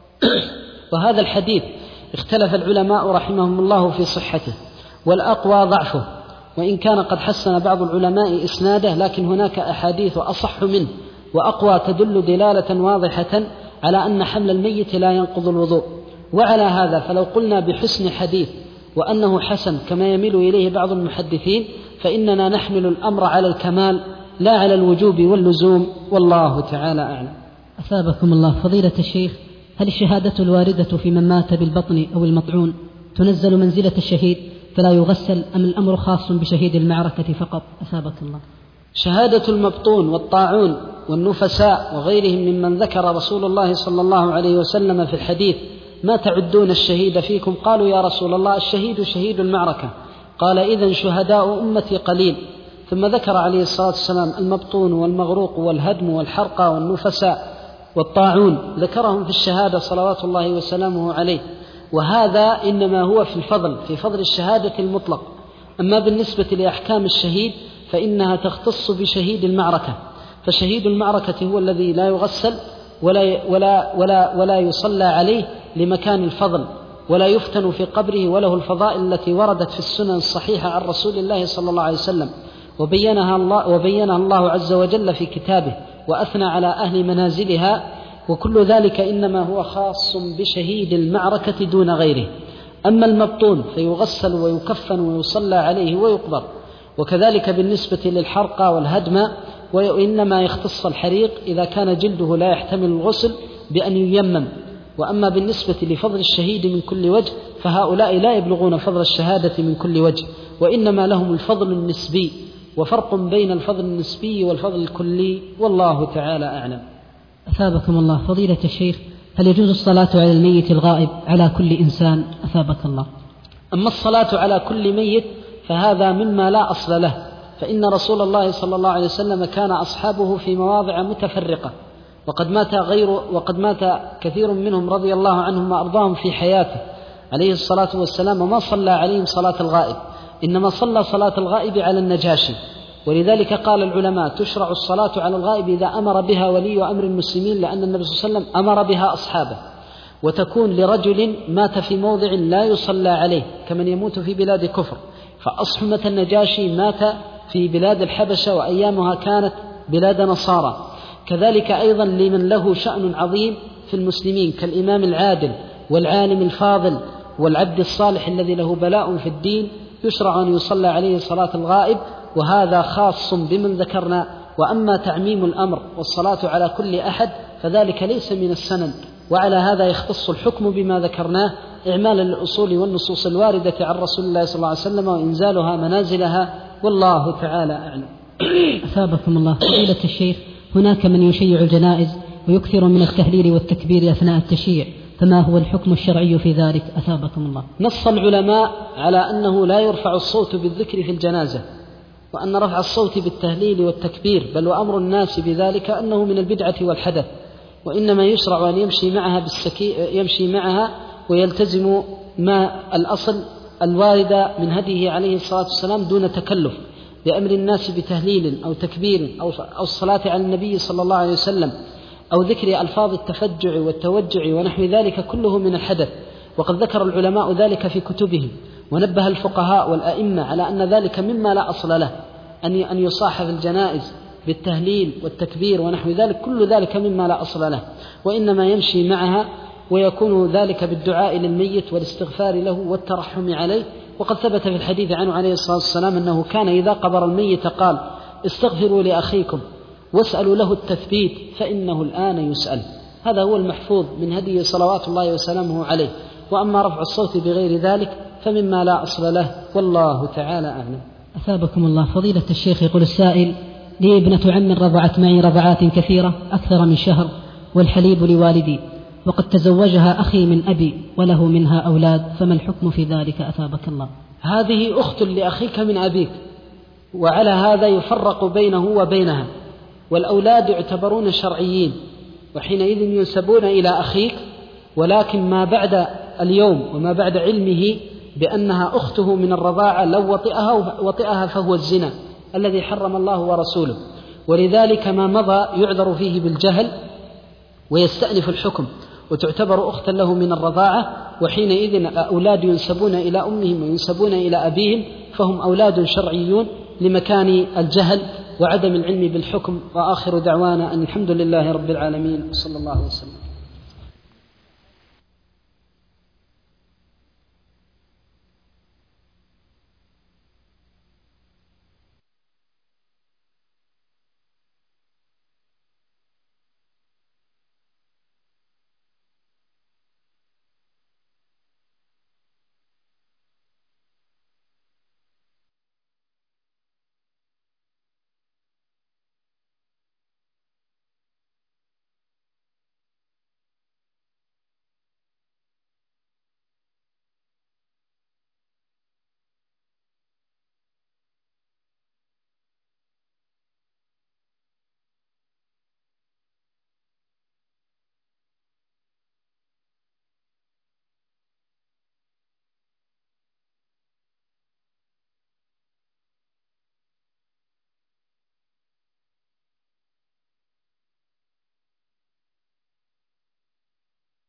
وهذا الحديث اختلف العلماء رحمهم الله في صحته، والأقوى ضعفه، وإن كان قد حسن بعض العلماء إسناده، لكن هناك أحاديث أصح منه وأقوى تدل دلالة واضحة على أن حمل الميت لا ينقض الوضوء. وعلى هذا فلو قلنا بحسن حديث وأنه حسن كما يميل إليه بعض المحدثين، فإننا نحمل الأمر على الكمال لا على الوجوب واللزوم، والله تعالى أعلم. أثابكم الله. فضيلة الشيخ، هل الشهادة الواردة في من مات بالبطن أو المطعون تنزل منزلة الشهيد فلا يغسل، أم الأمر خاص بشهيد المعركة فقط؟ أثابك الله. شهادة المبطون والطاعون والنفساء وغيرهم ممن ذكر رسول الله صلى الله عليه وسلم في الحديث: ما تعدون الشهيد فيكم؟ قالوا يا رسول الله الشهيد شهيد المعركة. قال: إذن شهداء أمتي قليل. ثم ذكر عليه الصلاة والسلام المبطون والمغروق والهدم والحرقة والنفساء والطاعون، ذكرهم في الشهادة صلوات الله وسلامه عليه. وهذا إنما هو في فضل الشهادة المطلق. أما بالنسبة لأحكام الشهيد فإنها تختص بشهيد المعركة، فشهيد المعركة هو الذي لا يغسل ولا يصلى عليه لمكان الفضل، ولا يفتن في قبره، وله الفضائل التي وردت في السنن الصحيحة عن رسول الله صلى الله عليه وسلم، وبينها الله عز وجل في كتابه، وأثنى على أهل منازلها. وكل ذلك إنما هو خاص بشهيد المعركة دون غيره. أما المبطون فيغسل ويكفن ويصلى عليه ويقبر. وكذلك بالنسبة للحرقة والهدم، وإنما يختص الحريق إذا كان جلده لا يحتمل الغسل بأن ييمم. وأما بالنسبة لفضل الشهيد من كل وجه فهؤلاء لا يبلغون فضل الشهادة من كل وجه، وإنما لهم الفضل النسبي، وفرق بين الفضل النسبي والفضل الكلي، والله تعالى أعلم. أثابكم الله. فضيلة الشيخ، هل يجوز الصلاة على الميت الغائب على كل إنسان؟ أثابك الله. أما الصلاة على كل ميت فهذا مما لا أصل له، فإن رسول الله صلى الله عليه وسلم كان أصحابه في مواضع متفرقة، وقد مات كثير منهم رضي الله عنهم وأرضاهم في حياته عليه الصلاة والسلام، وما صلى عليهم صلاة الغائب، إنما صلى صلاة الغائب على النجاشي. ولذلك قال العلماء: تشرع الصلاة على الغائب إذا أمر بها ولي أمر المسلمين، لأن النبي صلى الله عليه وسلم أمر بها أصحابه. وتكون لرجل مات في موضع لا يصلى عليه كمن يموت في بلاد كفر، فأصحمة النجاشي مات في بلاد الحبشة، وأيامها كانت بلاد نصارى. كذلك أيضا لمن له شأن عظيم في المسلمين كالإمام العادل والعالم الفاضل والعبد الصالح الذي له بلاء في الدين، يشرع أن يصلى عليه صلاة الغائب، وهذا خاص بمن ذكرنا. وأما تعميم الأمر والصلاة على كل أحد فذلك ليس من السنن، وعلى هذا يختص الحكم بما ذكرناه إعمالا للأصول والنصوص الواردة عن رسول الله صلى الله عليه وسلم وإنزالها منازلها، والله تعالى أعلم. أثابكم الله. فضيلة الشيخ، هناك من يشيع الجنائز ويكثر من التهليل والتكبير أثناء التشييع، فما هو الحكم الشرعي في ذلك؟ أثابكم الله. نص العلماء على أنه لا يرفع الصوت بالذكر في الجنازة، وأن رفع الصوت بالتهليل والتكبير بل وأمر الناس بذلك أنه من البدعة والحدث، وإنما يشرع أن يمشي معها ويلتزم ما الأصل الواردة من هديه عليه الصلاة والسلام دون تكلف، بأمر الناس بتهليل أو تكبير أو الصلاة على النبي صلى الله عليه وسلم أو ذكر ألفاظ التفجع والتوجع ونحو ذلك كله من الحدث. وقد ذكر العلماء ذلك في كتبهم، ونبه الفقهاء والأئمة على أن ذلك مما لا أصل له، أن يصاح في الجنائز بالتهليل والتكبير ونحو ذلك، كل ذلك مما لا أصل له، وإنما يمشي معها، ويكون ذلك بالدعاء للميت والاستغفار له والترحم عليه. وقد ثبت في الحديث عنه عليه الصلاة والسلام أنه كان إذا قبر الميت قال: استغفروا لأخيكم واسألوا له التثبيت فإنه الآن يسأل. هذا هو المحفوظ من هديه صلوات الله وسلامه عليه. وأما رفع الصوت بغير ذلك فمما لا أصل له، والله تعالى أعلم. أثابكم الله. فضيلة الشيخ، يقول السائل: لي ابنة عم رضعت معي رضعات كثيرة أكثر من شهر، والحليب لوالدي، وقد تزوجها أخي من أبي وله منها أولاد، فما الحكم في ذلك؟ أثابك الله. هذه أخت لأخيك من أبيك، وعلى هذا يفرق بينه وبينها، والأولاد يعتبرون شرعيين، وحينئذ ينسبون إلى أخيك، ولكن ما بعد اليوم وما بعد علمه بأنها أخته من الرضاعة لو وطئها فهو الزنا الذي حرم الله ورسوله، ولذلك ما مضى يعذر فيه بالجهل ويستأنف الحكم، وتعتبر أختا له من الرضاعة، وحينئذ الأولاد ينسبون إلى أمهم وينسبون إلى أبيهم، فهم أولاد شرعيون لمكان الجهل وعدم العلم بالحكم. وآخر دعوانا أن الحمد لله رب العالمين، صلى الله وسلم.